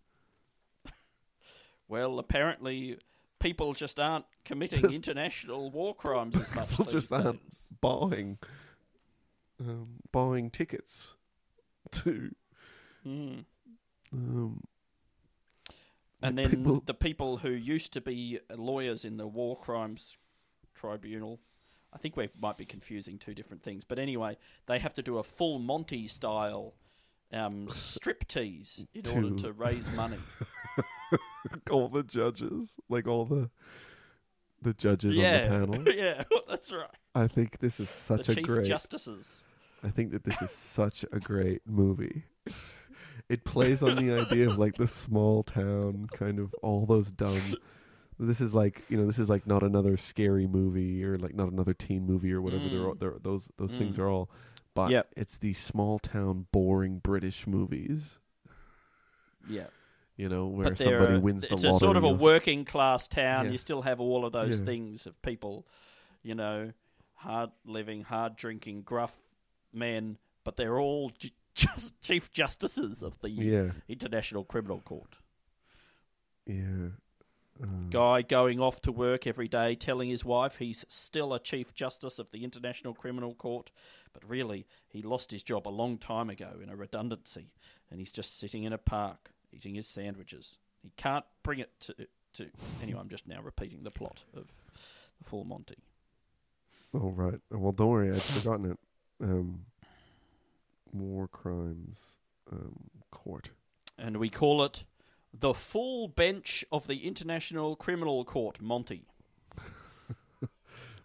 [SPEAKER 4] Well, apparently, people just aren't committing
[SPEAKER 3] Just-
[SPEAKER 4] international war crimes as much
[SPEAKER 3] People
[SPEAKER 4] these
[SPEAKER 3] just aren't
[SPEAKER 4] days.
[SPEAKER 3] buying, um, buying tickets to.
[SPEAKER 4] Mm.
[SPEAKER 3] Um,
[SPEAKER 4] And then
[SPEAKER 3] people-
[SPEAKER 4] the people who used to be lawyers in the war crimes tribunal, I think we might be confusing two different things. But anyway, they have to do a full Monty style um, striptease in order
[SPEAKER 3] To-
[SPEAKER 4] to raise money.
[SPEAKER 3] all the judges, like all the the judges
[SPEAKER 4] yeah,
[SPEAKER 3] on the panel.
[SPEAKER 4] yeah, that's right.
[SPEAKER 3] I think this is such
[SPEAKER 4] the
[SPEAKER 3] a
[SPEAKER 4] chief
[SPEAKER 3] great.
[SPEAKER 4] justices.
[SPEAKER 3] I think that this is such a great movie. It plays on the idea of like the small town, kind of all those dumb. This is like, you know, this is like not another scary movie or like not another teen movie or whatever. They're, all,
[SPEAKER 4] Mm.
[SPEAKER 3] they're those those
[SPEAKER 4] Mm.
[SPEAKER 3] things are all, but
[SPEAKER 4] Yep.
[SPEAKER 3] it's these small town, boring British movies.
[SPEAKER 4] Yeah.
[SPEAKER 3] You know, where
[SPEAKER 4] But they're
[SPEAKER 3] somebody
[SPEAKER 4] a-
[SPEAKER 3] wins the
[SPEAKER 4] it's
[SPEAKER 3] lottery.
[SPEAKER 4] a sort of a
[SPEAKER 3] or-
[SPEAKER 4] working class town.
[SPEAKER 3] Yeah.
[SPEAKER 4] You still have all of those
[SPEAKER 3] Yeah.
[SPEAKER 4] things of people, you know, hard living, hard drinking, gruff men, but they're all ju- just chief justices of the
[SPEAKER 3] Yeah,
[SPEAKER 4] International Criminal Court.
[SPEAKER 3] yeah. Uh,
[SPEAKER 4] Guy going off to work every day telling his wife he's still a chief justice of the International Criminal Court, but really he lost his job a long time ago in a redundancy, and he's just sitting in a park eating his sandwiches. He can't bring it to... to anyway, I'm just now repeating the plot of the full Monty.
[SPEAKER 3] Oh, right. Well, don't worry. I'd forgotten it. Um, War Crimes um, Court.
[SPEAKER 4] And we call it the full bench of the International Criminal Court, Monty.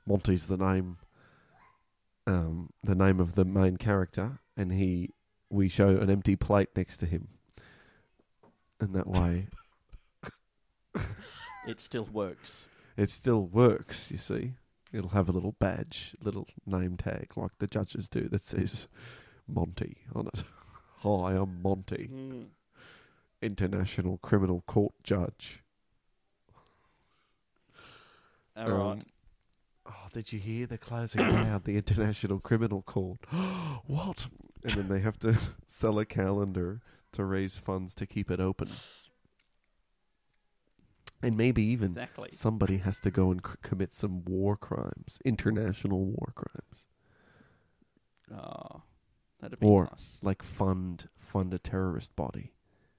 [SPEAKER 3] Monty's the name, um, the name of the main character, and he we show an empty plate next to him, and that way
[SPEAKER 4] It still works.
[SPEAKER 3] it still works. You see, it'll have a little badge, little name tag like the judges do that says Monty on it. Hi, I'm Monty,
[SPEAKER 4] Mm.
[SPEAKER 3] International Criminal Court Judge.
[SPEAKER 4] All right.
[SPEAKER 3] Um, Oh, did you hear they're closing down the International Criminal Court? What? And then they have to sell a calendar to raise funds to keep it open. And maybe even
[SPEAKER 4] Exactly.
[SPEAKER 3] somebody has to go and c- commit some war crimes, international war crimes,
[SPEAKER 4] Oh, that'd be
[SPEAKER 3] or
[SPEAKER 4] nice.
[SPEAKER 3] like fund fund a terrorist body.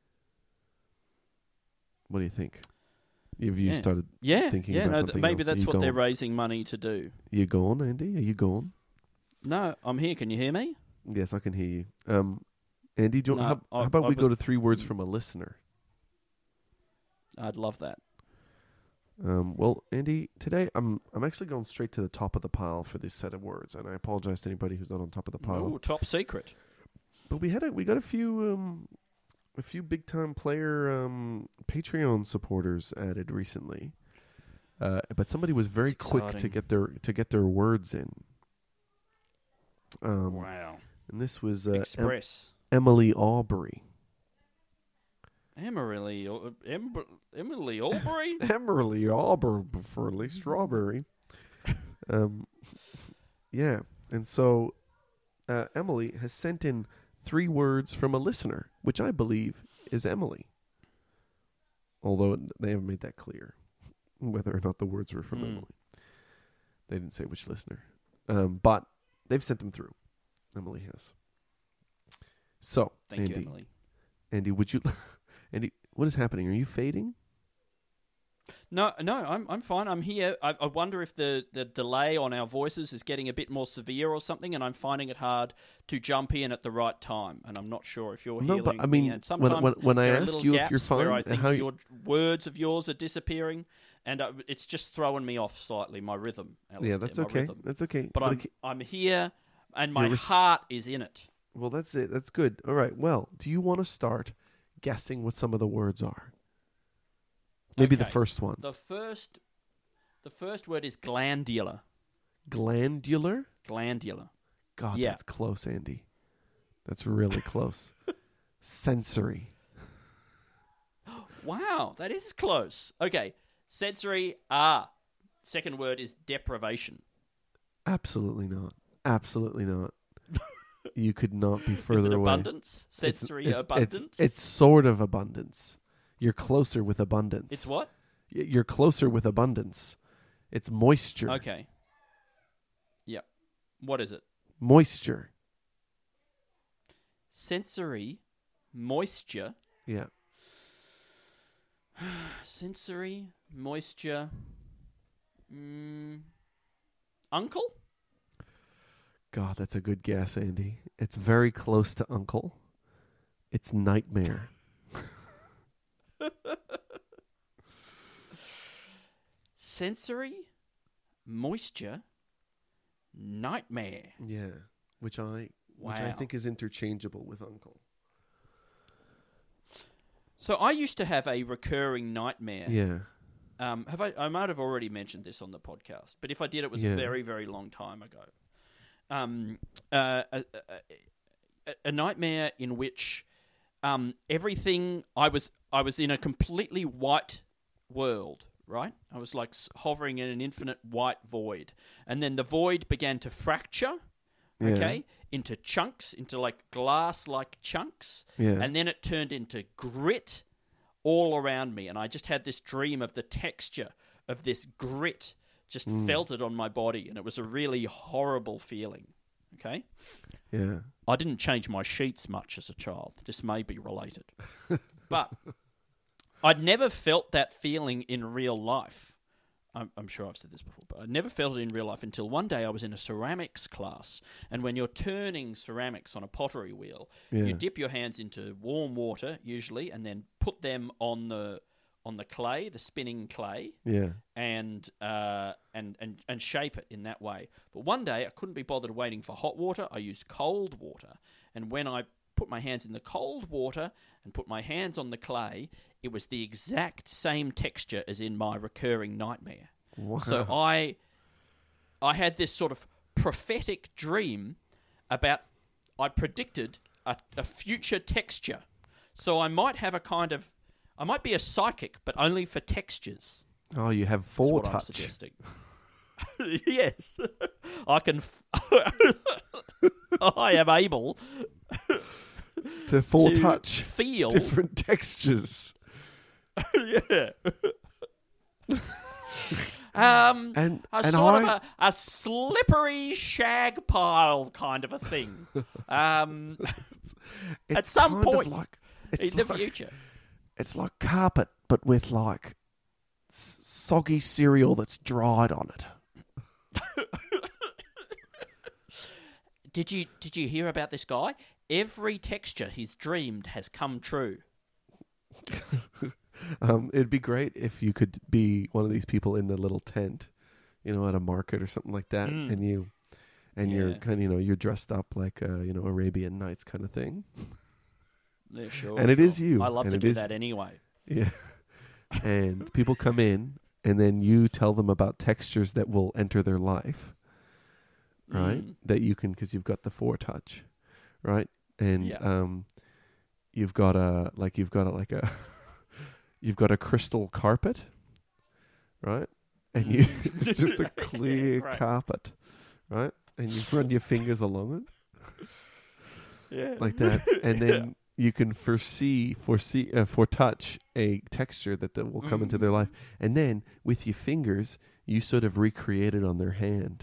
[SPEAKER 3] What do you think? Have you
[SPEAKER 4] Yeah.
[SPEAKER 3] started
[SPEAKER 4] Yeah,
[SPEAKER 3] thinking
[SPEAKER 4] yeah.
[SPEAKER 3] about
[SPEAKER 4] No, th-
[SPEAKER 3] something
[SPEAKER 4] maybe
[SPEAKER 3] else? Are
[SPEAKER 4] that's
[SPEAKER 3] you
[SPEAKER 4] what they're
[SPEAKER 3] going?
[SPEAKER 4] raising money to do.
[SPEAKER 3] Are you gone, Andy? Are you gone?
[SPEAKER 4] No, I'm here. Can you hear me?
[SPEAKER 3] Yes, I can hear you. Um, Andy, do you
[SPEAKER 4] No,
[SPEAKER 3] want, how,
[SPEAKER 4] I-
[SPEAKER 3] how about
[SPEAKER 4] I
[SPEAKER 3] we go
[SPEAKER 4] was-
[SPEAKER 3] to three words from a listener?
[SPEAKER 4] I'd love that.
[SPEAKER 3] Um, well, Andy, today I'm I'm actually going straight to the top of the pile for this set of words, and I apologize to anybody who's not on top of the pile.
[SPEAKER 4] Ooh, top secret.
[SPEAKER 3] But we had a, we got a few um, a few big time player um, Patreon supporters added recently, uh, but somebody was very
[SPEAKER 4] That's
[SPEAKER 3] quick to
[SPEAKER 4] exciting.
[SPEAKER 3] get their to get their words in. Um,
[SPEAKER 4] Wow.
[SPEAKER 3] And this was uh, em-
[SPEAKER 4] Express.
[SPEAKER 3] Emily Aubrey.
[SPEAKER 4] Emily, uh, em- Emily Albury?
[SPEAKER 3] Emily Aubrey, strawberry. um, yeah, and so uh, Emily has sent in three words from a listener, which I believe is Emily. Although it- they haven't made that clear whether or not the words were from
[SPEAKER 4] Hmm.
[SPEAKER 3] Emily. They didn't say which listener, um, but they've sent them through. Emily has. So,
[SPEAKER 4] Thank
[SPEAKER 3] Andy,
[SPEAKER 4] you, Emily.
[SPEAKER 3] Andy, would you, Andy, what is happening? Are you fading?
[SPEAKER 4] No, no, I'm I'm fine. I'm here. I, I wonder if the, the delay on our voices is getting a bit more severe or something, and I'm finding it hard to jump in at the right time. And I'm not sure if you're
[SPEAKER 3] No,
[SPEAKER 4] hearing
[SPEAKER 3] but I mean,
[SPEAKER 4] me. And sometimes
[SPEAKER 3] when, when, when I
[SPEAKER 4] there are
[SPEAKER 3] ask
[SPEAKER 4] little
[SPEAKER 3] you if
[SPEAKER 4] gaps
[SPEAKER 3] you're fine,
[SPEAKER 4] where I
[SPEAKER 3] and
[SPEAKER 4] think
[SPEAKER 3] how
[SPEAKER 4] your words of yours are disappearing, and uh, it's just throwing me off slightly. My rhythm. Alistair,
[SPEAKER 3] yeah, that's
[SPEAKER 4] my
[SPEAKER 3] okay.
[SPEAKER 4] rhythm.
[SPEAKER 3] That's okay.
[SPEAKER 4] But I'm
[SPEAKER 3] it ca-
[SPEAKER 4] I'm here, and my
[SPEAKER 3] You're res-
[SPEAKER 4] heart is in it.
[SPEAKER 3] well, that's it. That's good. All right. Well, do you want to start guessing what some of the words are? Maybe the
[SPEAKER 4] Okay.
[SPEAKER 3] first one.
[SPEAKER 4] The first, the first word is glandular.
[SPEAKER 3] Glandular?
[SPEAKER 4] Glandular.
[SPEAKER 3] God,
[SPEAKER 4] Yeah.
[SPEAKER 3] that's close, Andy. That's really close. Sensory.
[SPEAKER 4] Wow, that is close. Okay, sensory. Ah, second word is deprivation.
[SPEAKER 3] Absolutely not. Absolutely not. You could not be further
[SPEAKER 4] is it
[SPEAKER 3] away.
[SPEAKER 4] abundance?
[SPEAKER 3] It's-
[SPEAKER 4] Sensory
[SPEAKER 3] it's-
[SPEAKER 4] abundance.
[SPEAKER 3] It's, it's sort of abundance. You're closer with abundance.
[SPEAKER 4] It's what?
[SPEAKER 3] Y- You're closer with abundance. It's moisture.
[SPEAKER 4] Okay. Yep. What is it?
[SPEAKER 3] Moisture.
[SPEAKER 4] Sensory, moisture.
[SPEAKER 3] Yeah.
[SPEAKER 4] Sensory, moisture. Mm, uncle?
[SPEAKER 3] God, that's a good guess, Andy. It's very close to uncle. It's nightmare.
[SPEAKER 4] Sensory, moisture, nightmare.
[SPEAKER 3] Yeah. Which I which I
[SPEAKER 4] Wow.
[SPEAKER 3] think is interchangeable with uncle.
[SPEAKER 4] So I used to have a recurring nightmare.
[SPEAKER 3] Yeah.
[SPEAKER 4] Um, have I? I might have already mentioned this on the podcast, but if I did, it was
[SPEAKER 3] Yeah.
[SPEAKER 4] a very, very long time ago. Um, uh, a, a, a nightmare in which um, everything I was I was in a completely white world. Right, I was like s- hovering in an infinite white void, and then the void began to fracture.
[SPEAKER 3] Yeah.
[SPEAKER 4] Okay, into chunks, into like glass-like chunks,
[SPEAKER 3] Yeah.
[SPEAKER 4] and then it turned into grit all around me, and I just had this dream of the texture of this grit just
[SPEAKER 3] Mm.
[SPEAKER 4] felt it on my body, and it was a really horrible feeling. Okay,
[SPEAKER 3] Yeah.
[SPEAKER 4] I didn't change my sheets much as a child. This may be related, but I'd never felt that feeling in real life. I'm, I'm sure I've said this before, but I never felt it in real life until one day I was in a ceramics class, and when you're turning ceramics on a pottery wheel,
[SPEAKER 3] Yeah.
[SPEAKER 4] you dip your hands into warm water usually, and then put them on the on the clay, the spinning clay,
[SPEAKER 3] Yeah.
[SPEAKER 4] and uh, and and and shape it in that way. But one day I couldn't be bothered waiting for hot water. I used cold water, and when I put my hands in the cold water and put my hands on the clay, it was the exact same texture as in my recurring nightmare.
[SPEAKER 3] Wow.
[SPEAKER 4] So I I had this sort of prophetic dream about, I predicted a, a future texture. So I might have a kind of, I might be a psychic, but only for textures.
[SPEAKER 3] Oh, you have
[SPEAKER 4] Is
[SPEAKER 3] four
[SPEAKER 4] what I'm
[SPEAKER 3] touch.
[SPEAKER 4] suggesting. Yes, I can. F- I am able
[SPEAKER 3] To full
[SPEAKER 4] to
[SPEAKER 3] touch
[SPEAKER 4] feel
[SPEAKER 3] different textures.
[SPEAKER 4] Yeah. um,
[SPEAKER 3] And
[SPEAKER 4] a
[SPEAKER 3] and
[SPEAKER 4] sort
[SPEAKER 3] I,
[SPEAKER 4] of a, a slippery shag pile kind of a thing. Um,
[SPEAKER 3] it's
[SPEAKER 4] at some
[SPEAKER 3] kind of
[SPEAKER 4] point
[SPEAKER 3] like,
[SPEAKER 4] in
[SPEAKER 3] it's
[SPEAKER 4] the
[SPEAKER 3] like,
[SPEAKER 4] future.
[SPEAKER 3] It's like carpet, but with like s- soggy cereal that's dried on it.
[SPEAKER 4] Did you did you hear about this guy? Every texture he's dreamed has come true.
[SPEAKER 3] Um, it'd be great if you could be one of these people in the little tent, you know, at a market or something like that,
[SPEAKER 4] Mm.
[SPEAKER 3] and you, and you're
[SPEAKER 4] Yeah.
[SPEAKER 3] kind of, you know, you're dressed up like a, you know, Arabian Nights kind of thing.
[SPEAKER 4] Yeah, sure.
[SPEAKER 3] And it
[SPEAKER 4] sure.
[SPEAKER 3] is you,
[SPEAKER 4] I love
[SPEAKER 3] and
[SPEAKER 4] to
[SPEAKER 3] it
[SPEAKER 4] do
[SPEAKER 3] is-
[SPEAKER 4] that anyway.
[SPEAKER 3] Yeah. And people come in, and then you tell them about textures that will enter their life, right?
[SPEAKER 4] Mm.
[SPEAKER 3] That you can, because you've got the four touch, right? And
[SPEAKER 4] Yeah.
[SPEAKER 3] um, you've got a like you've got a like a you've got a crystal carpet, right? And you it's just a clear
[SPEAKER 4] Right.
[SPEAKER 3] carpet, right? And you run your fingers along it
[SPEAKER 4] Yeah.
[SPEAKER 3] like that, and then you can foresee foresee uh, foretouch a texture that, that will come into their life, and then with your fingers you sort of recreate it on their hand,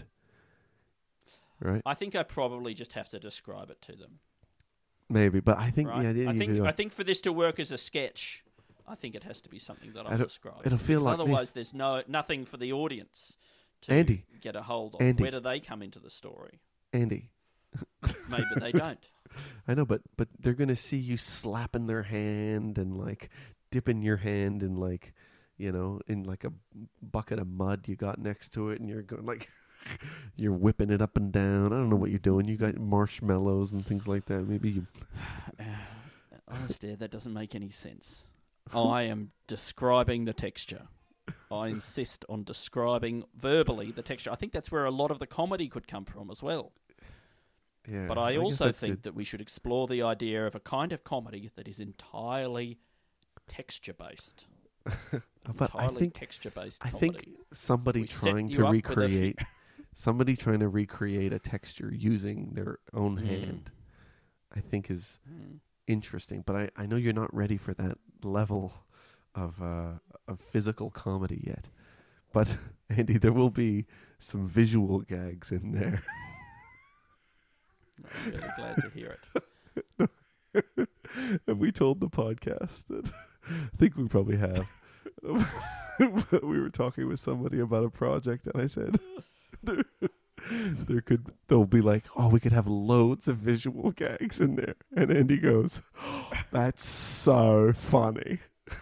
[SPEAKER 3] right?
[SPEAKER 4] I think I probably just have to describe it to them.
[SPEAKER 3] Maybe, but I think
[SPEAKER 4] Right?
[SPEAKER 3] yeah, yeah
[SPEAKER 4] I
[SPEAKER 3] you
[SPEAKER 4] think
[SPEAKER 3] do.
[SPEAKER 4] I think for this to work as a sketch, I think it has to be something that
[SPEAKER 3] I
[SPEAKER 4] I'll
[SPEAKER 3] don't-
[SPEAKER 4] describe.
[SPEAKER 3] it'll feel
[SPEAKER 4] Because
[SPEAKER 3] like
[SPEAKER 4] otherwise,
[SPEAKER 3] this.
[SPEAKER 4] there's no nothing for the audience to
[SPEAKER 3] Andy.
[SPEAKER 4] get a hold of.
[SPEAKER 3] Andy.
[SPEAKER 4] Where do they come into the story?
[SPEAKER 3] Andy,
[SPEAKER 4] Maybe they don't.
[SPEAKER 3] I know, but but they're gonna see you slapping their hand and like dipping your hand in like, you know, in like a bucket of mud you got next to it, and you're going like you're whipping it up and down. I don't know what you're doing. You got marshmallows and things like that. Maybe you.
[SPEAKER 4] Honestly, that doesn't make any sense. I am describing the texture. I insist on describing verbally the texture. I think that's where a lot of the comedy could come from as well.
[SPEAKER 3] Yeah,
[SPEAKER 4] But I,
[SPEAKER 3] guess
[SPEAKER 4] also
[SPEAKER 3] that's
[SPEAKER 4] think
[SPEAKER 3] good.
[SPEAKER 4] that we should explore the idea of a kind of comedy that is entirely texture-based.
[SPEAKER 3] But I
[SPEAKER 4] entirely
[SPEAKER 3] think
[SPEAKER 4] texture-based
[SPEAKER 3] I
[SPEAKER 4] comedy.
[SPEAKER 3] think somebody
[SPEAKER 4] We set
[SPEAKER 3] trying
[SPEAKER 4] you
[SPEAKER 3] to
[SPEAKER 4] up with a few-
[SPEAKER 3] recreate somebody trying to recreate a texture using their own
[SPEAKER 4] Mm.
[SPEAKER 3] hand, I think is
[SPEAKER 4] Mm.
[SPEAKER 3] interesting. But I, I know you're not ready for that level of uh, of physical comedy yet. But Andy, there will be some visual gags in there.
[SPEAKER 4] I'm really glad to hear it.
[SPEAKER 3] Have we told the podcast that? I think we probably have. We were talking with somebody about a project, and I said there, there could there'll be like, oh, we could have loads of visual gags in there, and Andy goes, oh, "That's so funny."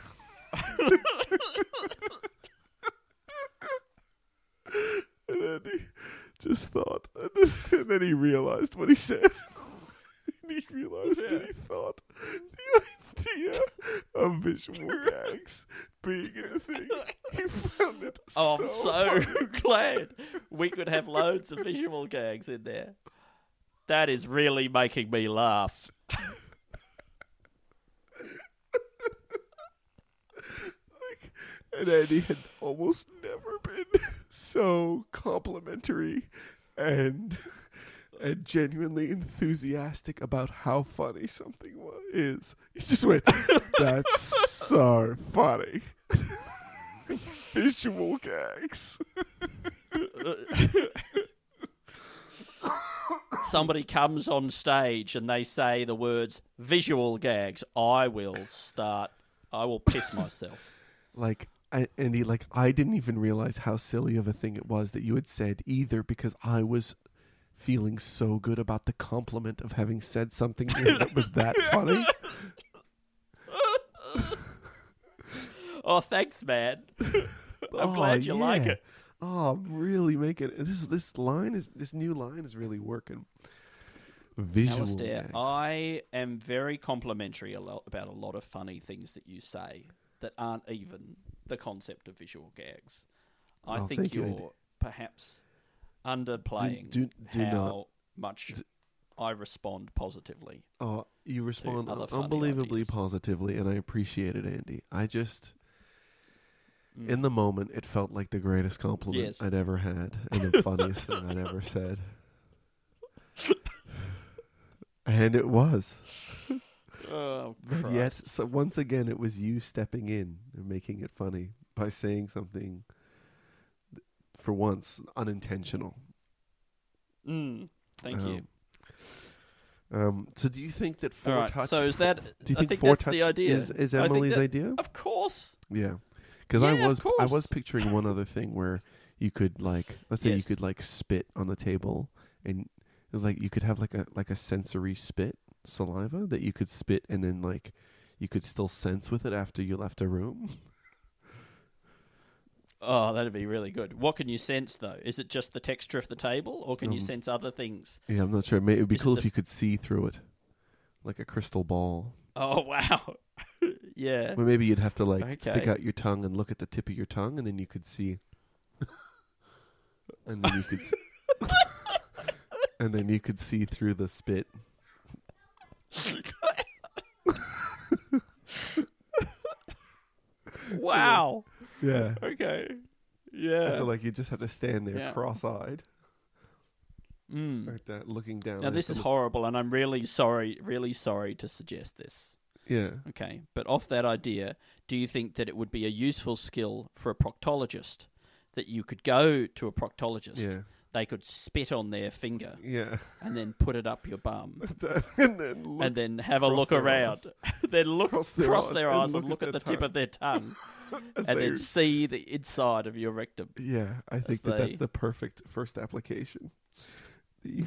[SPEAKER 3] And Andy just thought, and then, and then he realized what he said. And he realized
[SPEAKER 4] Yeah.
[SPEAKER 3] that he thought the idea of visual gags being in a thing, he found it
[SPEAKER 4] Oh, I'm
[SPEAKER 3] so
[SPEAKER 4] so
[SPEAKER 3] funny.
[SPEAKER 4] glad we could have loads of visual gags in there. That is really making me laugh.
[SPEAKER 3] Like, and Andy had almost never been so complimentary and and genuinely enthusiastic about how funny something wa- is. He just went, "That's so funny." Visual gags.
[SPEAKER 4] Somebody comes on stage and they say the words visual gags. I will start. I will piss myself.
[SPEAKER 3] Like, I, Andy, like I didn't even realize how silly of a thing it was that you had said either, because I was feeling so good about the compliment of having said something that was that funny.
[SPEAKER 4] Oh, thanks, man. I'm
[SPEAKER 3] Oh,
[SPEAKER 4] glad you like
[SPEAKER 3] yeah.
[SPEAKER 4] it.
[SPEAKER 3] Oh, I'm really making it. This this line is this new line is really working. Visual
[SPEAKER 4] Alistair,
[SPEAKER 3] gags.
[SPEAKER 4] I am very complimentary a lot about a lot of funny things that you say that aren't even the concept of visual gags. I
[SPEAKER 3] Oh,
[SPEAKER 4] think
[SPEAKER 3] thank you,
[SPEAKER 4] you're
[SPEAKER 3] Andy.
[SPEAKER 4] perhaps underplaying
[SPEAKER 3] do- do
[SPEAKER 4] how
[SPEAKER 3] not-
[SPEAKER 4] much
[SPEAKER 3] d-
[SPEAKER 4] I respond positively.
[SPEAKER 3] Oh, you respond
[SPEAKER 4] other funny
[SPEAKER 3] unbelievably
[SPEAKER 4] ideas.
[SPEAKER 3] positively, and I appreciate it, Andy. I just,
[SPEAKER 4] Mm.
[SPEAKER 3] in the moment, it felt like the greatest compliment
[SPEAKER 4] Yes.
[SPEAKER 3] I'd ever had, and the funniest thing I'd ever said. And it was.
[SPEAKER 4] Oh,
[SPEAKER 3] But
[SPEAKER 4] Christ.
[SPEAKER 3] yet, so once again, it was you stepping in and making it funny by saying something, th- for once, unintentional.
[SPEAKER 4] Mm, thank
[SPEAKER 3] Um,
[SPEAKER 4] you.
[SPEAKER 3] Um, so do you think that Four
[SPEAKER 4] All right,
[SPEAKER 3] Touch...
[SPEAKER 4] so is that?
[SPEAKER 3] Do you
[SPEAKER 4] I
[SPEAKER 3] think,
[SPEAKER 4] think
[SPEAKER 3] Four
[SPEAKER 4] that's
[SPEAKER 3] Touch
[SPEAKER 4] the idea.
[SPEAKER 3] is, is
[SPEAKER 4] I think
[SPEAKER 3] Emily's
[SPEAKER 4] that-
[SPEAKER 3] idea?
[SPEAKER 4] Of course.
[SPEAKER 3] Yeah. Because
[SPEAKER 4] Yeah,
[SPEAKER 3] I
[SPEAKER 4] of
[SPEAKER 3] was I was
[SPEAKER 4] course.
[SPEAKER 3] picturing one other thing where you could, like, let's say you
[SPEAKER 4] Yes.
[SPEAKER 3] could, like, spit on the table, and it was like you could have, like, a like a sensory spit, saliva, that you could spit and then, like, you could still sense with it after you left a room.
[SPEAKER 4] Oh, that'd be really good. What can you sense, though? Is it just the texture of the table, or can you
[SPEAKER 3] Um,
[SPEAKER 4] sense other things?
[SPEAKER 3] Yeah, I'm not sure. It would be
[SPEAKER 4] Is it
[SPEAKER 3] cool
[SPEAKER 4] the-
[SPEAKER 3] if you could see through it, like a crystal ball.
[SPEAKER 4] Oh, wow. Yeah.
[SPEAKER 3] Or maybe you'd have to, like, stick
[SPEAKER 4] Okay.
[SPEAKER 3] out your tongue and look at the tip of your tongue, and then you could see. and then you could. s- and then you could see through the spit.
[SPEAKER 4] Wow.
[SPEAKER 3] Yeah.
[SPEAKER 4] Okay. Yeah.
[SPEAKER 3] So, like, you just have to stand there
[SPEAKER 4] Yeah.
[SPEAKER 3] cross-eyed,
[SPEAKER 4] Mm.
[SPEAKER 3] like that, looking down.
[SPEAKER 4] Now,
[SPEAKER 3] at
[SPEAKER 4] this
[SPEAKER 3] it.
[SPEAKER 4] is horrible, and I'm really sorry, really sorry to suggest this.
[SPEAKER 3] Yeah.
[SPEAKER 4] Okay. But off that idea, do you think that it would be a useful skill for a proctologist that you could go to a proctologist?
[SPEAKER 3] Yeah.
[SPEAKER 4] They could spit on their finger
[SPEAKER 3] Yeah.
[SPEAKER 4] and then put it up your bum.
[SPEAKER 3] and then look,
[SPEAKER 4] and then have a
[SPEAKER 3] cross
[SPEAKER 4] look
[SPEAKER 3] their
[SPEAKER 4] around. then look
[SPEAKER 3] Cross
[SPEAKER 4] cross
[SPEAKER 3] their
[SPEAKER 4] their,
[SPEAKER 3] eyes
[SPEAKER 4] eyes and look, at, the tip
[SPEAKER 3] tongue.
[SPEAKER 4] of their tongue,
[SPEAKER 3] as
[SPEAKER 4] and
[SPEAKER 3] they-
[SPEAKER 4] then see the inside of your rectum.
[SPEAKER 3] Yeah, I think
[SPEAKER 4] as
[SPEAKER 3] that
[SPEAKER 4] they-
[SPEAKER 3] that's the perfect first application. The-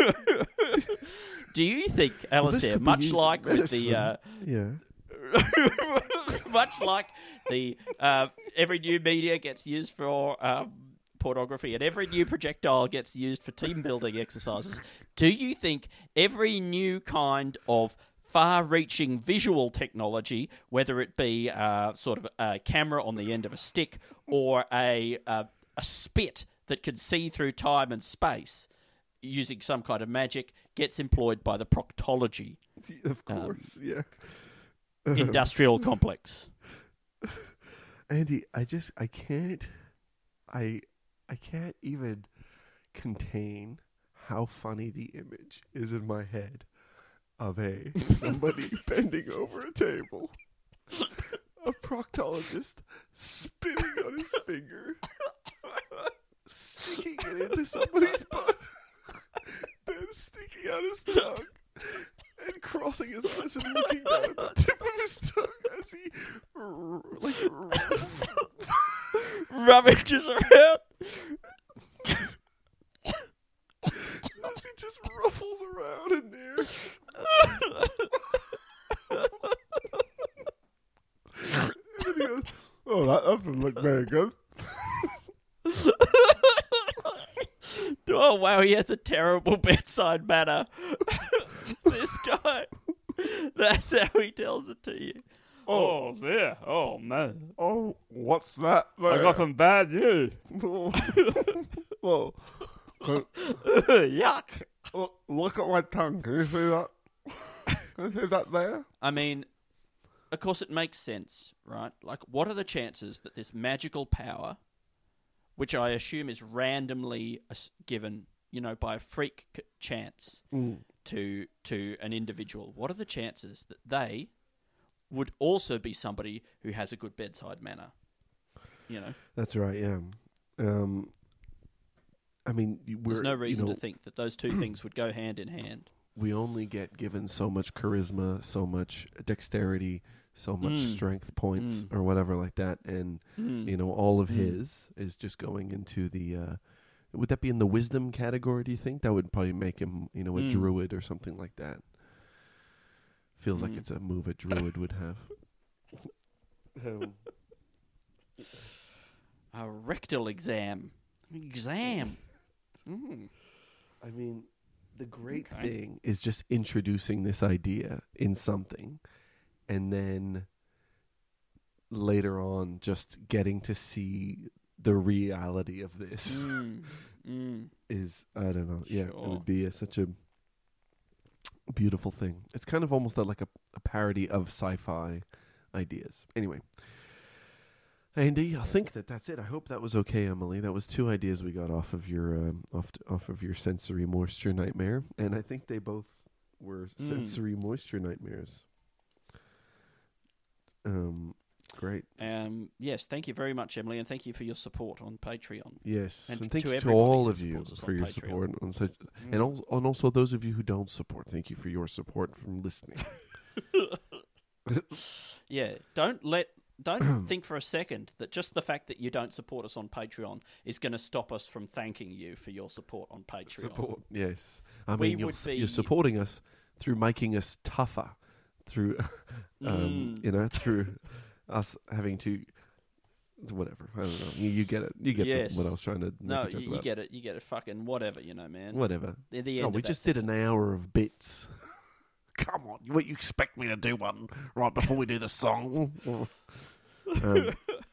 [SPEAKER 4] Do you think,
[SPEAKER 3] Well, this
[SPEAKER 4] Alistair,
[SPEAKER 3] could be
[SPEAKER 4] much
[SPEAKER 3] used in
[SPEAKER 4] like with the, uh,
[SPEAKER 3] medicine.
[SPEAKER 4] much like the uh, every new media gets used for um, pornography and every new projectile gets used for team building exercises, do you think every new kind of far-reaching visual technology, whether it be uh, sort of a camera on the end of a stick or a uh, a spit that can see through time and space, using some kind of magic, gets employed by the proctology
[SPEAKER 3] Yeah, of course, yeah.
[SPEAKER 4] industrial complex?
[SPEAKER 3] Andy, I just I can't I I can't even contain how funny the image is in my head of a somebody bending over a table, a proctologist spitting on his finger, sticking it into somebody's butt, then sticking out his tongue and crossing his eyes and looking down at the tip of his tongue as he r- like r-
[SPEAKER 4] Rubbages around.
[SPEAKER 3] as he just ruffles around in there. And then he goes, "Oh, that doesn't look very good."
[SPEAKER 4] Oh, wow, he has a terrible bedside manner. This guy. That's how he tells it to you.
[SPEAKER 5] Oh, there. Oh, man.
[SPEAKER 3] Oh, what's that? There?
[SPEAKER 5] I got some bad news.
[SPEAKER 3] Well, can-
[SPEAKER 4] Yuck.
[SPEAKER 3] look, look at my tongue. Can you see that? Can you see that there?
[SPEAKER 4] I mean, of course it makes sense, right? Like, what are the chances that this magical power, which I assume is randomly as- given, you know, by a freak c- chance
[SPEAKER 3] Mm.
[SPEAKER 4] to to an individual, what are the chances that they would also be somebody who has a good bedside manner? You know,
[SPEAKER 3] That's right. Yeah. Um. I mean, you- we're,
[SPEAKER 4] there's no reason
[SPEAKER 3] you know,
[SPEAKER 4] to think that those two things would go hand in hand.
[SPEAKER 3] we only get given so much charisma, so much dexterity, so much
[SPEAKER 4] Mm.
[SPEAKER 3] strength points,
[SPEAKER 4] Mm.
[SPEAKER 3] or whatever like that, and
[SPEAKER 4] Mm.
[SPEAKER 3] you know, all of
[SPEAKER 4] Mm.
[SPEAKER 3] his is just going into the. Uh, would that be in the wisdom category? Do you think that would probably make him, you know, a
[SPEAKER 4] Mm.
[SPEAKER 3] druid or something like that? Feels like
[SPEAKER 4] Mm.
[SPEAKER 3] it's a move a druid would have. Um,
[SPEAKER 4] A rectal exam. Exam. Mm.
[SPEAKER 3] I mean, the great
[SPEAKER 4] Okay.
[SPEAKER 3] thing is just introducing this idea in something, and then later on just getting to see the reality of this
[SPEAKER 4] Mm. Mm.
[SPEAKER 3] is, I don't know, yeah, it
[SPEAKER 4] Sure.
[SPEAKER 3] would be a, such a beautiful thing. It's kind of almost a, like a, a parody of sci-fi ideas. Anyway, Andy, I think that that's it. I hope that was okay, Emily. That was two ideas we got off of your um, off off of your sensory moisture nightmare, and I think they both were
[SPEAKER 4] Mm.
[SPEAKER 3] sensory moisture nightmares. Um, great.
[SPEAKER 4] Um, yes, thank you very much, Emily, and thank you for your support on Patreon.
[SPEAKER 3] Yes,
[SPEAKER 4] and
[SPEAKER 3] and,
[SPEAKER 4] to
[SPEAKER 3] thank you to
[SPEAKER 4] everybody
[SPEAKER 3] all
[SPEAKER 4] who
[SPEAKER 3] of you
[SPEAKER 4] supports us
[SPEAKER 3] for
[SPEAKER 4] on
[SPEAKER 3] your
[SPEAKER 4] Patreon.
[SPEAKER 3] support on such,
[SPEAKER 4] Mm.
[SPEAKER 3] and also and also those of you who don't support. Thank you for your support from listening.
[SPEAKER 4] Yeah, don't let don't think for a second that just the fact that you don't support us on Patreon is going to stop us from thanking you for your support on Patreon.
[SPEAKER 3] Support, yes. I
[SPEAKER 4] We
[SPEAKER 3] mean, you're,
[SPEAKER 4] would
[SPEAKER 3] s-
[SPEAKER 4] be-
[SPEAKER 3] you're supporting us through making us tougher, through, um,
[SPEAKER 4] Mm.
[SPEAKER 3] you know, through us having to, whatever. I don't know. You, you get it. You get the-
[SPEAKER 4] Yes.
[SPEAKER 3] what I was trying to make
[SPEAKER 4] No,
[SPEAKER 3] a joke
[SPEAKER 4] you, you
[SPEAKER 3] about.
[SPEAKER 4] get it. You get it. Fucking whatever, you know, man.
[SPEAKER 3] Whatever.
[SPEAKER 4] At the
[SPEAKER 3] No,
[SPEAKER 4] end
[SPEAKER 3] we
[SPEAKER 4] of that
[SPEAKER 3] just did an
[SPEAKER 4] sentence.
[SPEAKER 3] hour of bits. Come on, what you expect me to do one right before we do the song? um,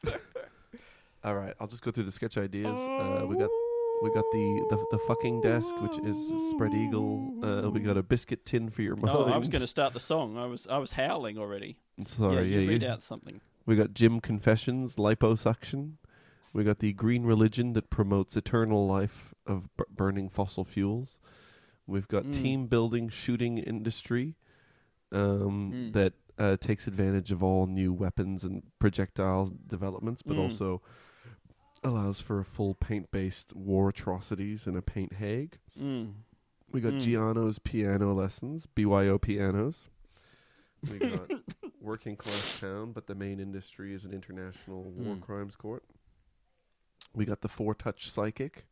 [SPEAKER 3] all right, I'll just go through the sketch ideas. Uh, we got we got the, the the fucking desk, which is spread eagle. Uh, we got a biscuit tin for your mind.
[SPEAKER 4] Oh, I was going to start the song. I was I was howling already.
[SPEAKER 3] Sorry,
[SPEAKER 4] yeah,
[SPEAKER 3] yeah,
[SPEAKER 4] you read
[SPEAKER 3] you-
[SPEAKER 4] out something.
[SPEAKER 3] We got Jim Confessions, liposuction. We got the green religion that promotes eternal life of b- burning fossil fuels. We've got
[SPEAKER 4] Mm.
[SPEAKER 3] team building shooting industry um,
[SPEAKER 4] Mm.
[SPEAKER 3] that uh, takes advantage of all new weapons and projectile developments, but
[SPEAKER 4] Mm.
[SPEAKER 3] also allows for a full paint-based war atrocities and a paint Hague.
[SPEAKER 4] Mm.
[SPEAKER 3] We got
[SPEAKER 4] Mm.
[SPEAKER 3] Giano's piano lessons, B Y O pianos. We got working class town, but the main industry is an international war
[SPEAKER 4] Mm.
[SPEAKER 3] crimes court. We got the four touch psychic,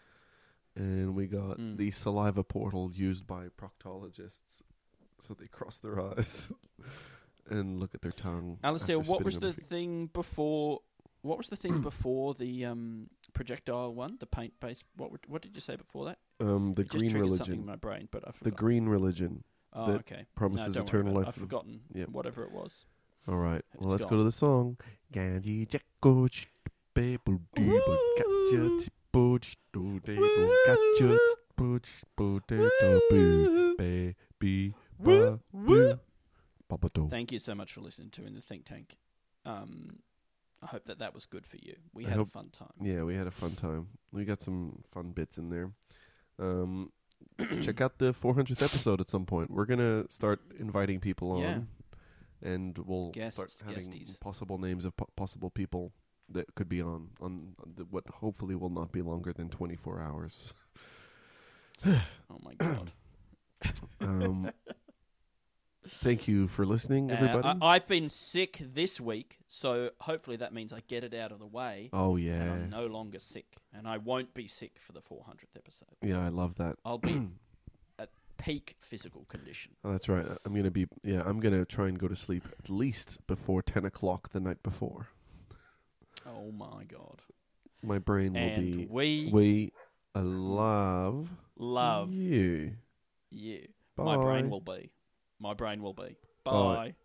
[SPEAKER 3] and we got
[SPEAKER 4] Mm.
[SPEAKER 3] the saliva portal used by proctologists, so they cross their eyes and look at their tongue.
[SPEAKER 4] Alistair,
[SPEAKER 3] after
[SPEAKER 4] what was
[SPEAKER 3] spitting
[SPEAKER 4] the
[SPEAKER 3] on their feet.
[SPEAKER 4] thing before? What was the thing before the um, projectile one? The paint based. What would- what did you say before that?
[SPEAKER 3] Um, the
[SPEAKER 4] It just
[SPEAKER 3] green
[SPEAKER 4] triggered something in
[SPEAKER 3] religion.
[SPEAKER 4] my brain, but I
[SPEAKER 3] The
[SPEAKER 4] forgot.
[SPEAKER 3] green religion
[SPEAKER 4] oh,
[SPEAKER 3] that
[SPEAKER 4] okay.
[SPEAKER 3] promises
[SPEAKER 4] no, don't
[SPEAKER 3] eternal
[SPEAKER 4] worry about
[SPEAKER 3] life.
[SPEAKER 4] it. I've forgotten.
[SPEAKER 3] Yep.
[SPEAKER 4] Whatever it was.
[SPEAKER 3] All right. Well,
[SPEAKER 4] It's
[SPEAKER 3] let's go
[SPEAKER 4] gone.
[SPEAKER 3] to the song. Ganji jacko ch- baby dee boo gotcha t- boo ch- doo dee boo gotcha t- boo ch- boo dee doo boo baby ba boo ba doo.
[SPEAKER 4] Thank you so much for listening to In the Think Tank. Um, I hope that that was good for you. We
[SPEAKER 3] I
[SPEAKER 4] had a
[SPEAKER 3] hope-
[SPEAKER 4] fun time.
[SPEAKER 3] Yeah, we had a fun time. We got some fun bits in there. Um, check out the four hundredth episode at some point. We're gonna start inviting people on,
[SPEAKER 4] Yeah.
[SPEAKER 3] and we'll
[SPEAKER 4] Guests,
[SPEAKER 3] start having
[SPEAKER 4] guesties.
[SPEAKER 3] possible names of po- possible people that could be on on the, what hopefully will not be longer than twenty-four hours.
[SPEAKER 4] Oh my god.
[SPEAKER 3] Um, thank you for listening,
[SPEAKER 4] Uh,
[SPEAKER 3] everybody.
[SPEAKER 4] I, I've been sick this week, so hopefully that means I get it out of the way.
[SPEAKER 3] oh
[SPEAKER 4] And
[SPEAKER 3] yeah,
[SPEAKER 4] I'm no longer sick, and I won't be sick for the four hundredth episode.
[SPEAKER 3] yeah, I love that.
[SPEAKER 4] I'll be at peak physical condition.
[SPEAKER 3] Oh, that's right. I'm gonna be. Yeah, I'm gonna try and go to sleep at least before ten o'clock the night before.
[SPEAKER 4] Oh my god.
[SPEAKER 3] My brain will
[SPEAKER 4] And
[SPEAKER 3] be.
[SPEAKER 4] we
[SPEAKER 3] We love
[SPEAKER 4] love
[SPEAKER 3] you.
[SPEAKER 4] you.
[SPEAKER 3] Bye.
[SPEAKER 4] My brain will be. My brain will be. Bye.
[SPEAKER 3] Bye.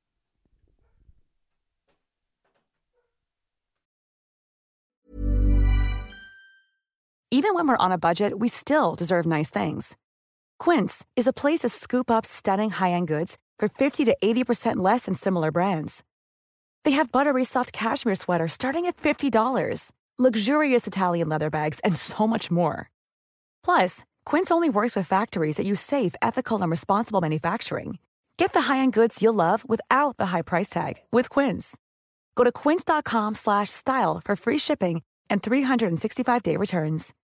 [SPEAKER 6] Even when we're on a budget, we still deserve nice things. Quince is a place to scoop up stunning high-end goods for fifty to eighty percent less than similar brands. They have buttery soft cashmere sweaters starting at fifty dollars, luxurious Italian leather bags, and so much more. Plus, Quince only works with factories that use safe, ethical, and responsible manufacturing. Get the high-end goods you'll love without the high price tag with Quince. Go to quince.com slash style for free shipping and three sixty-five day returns.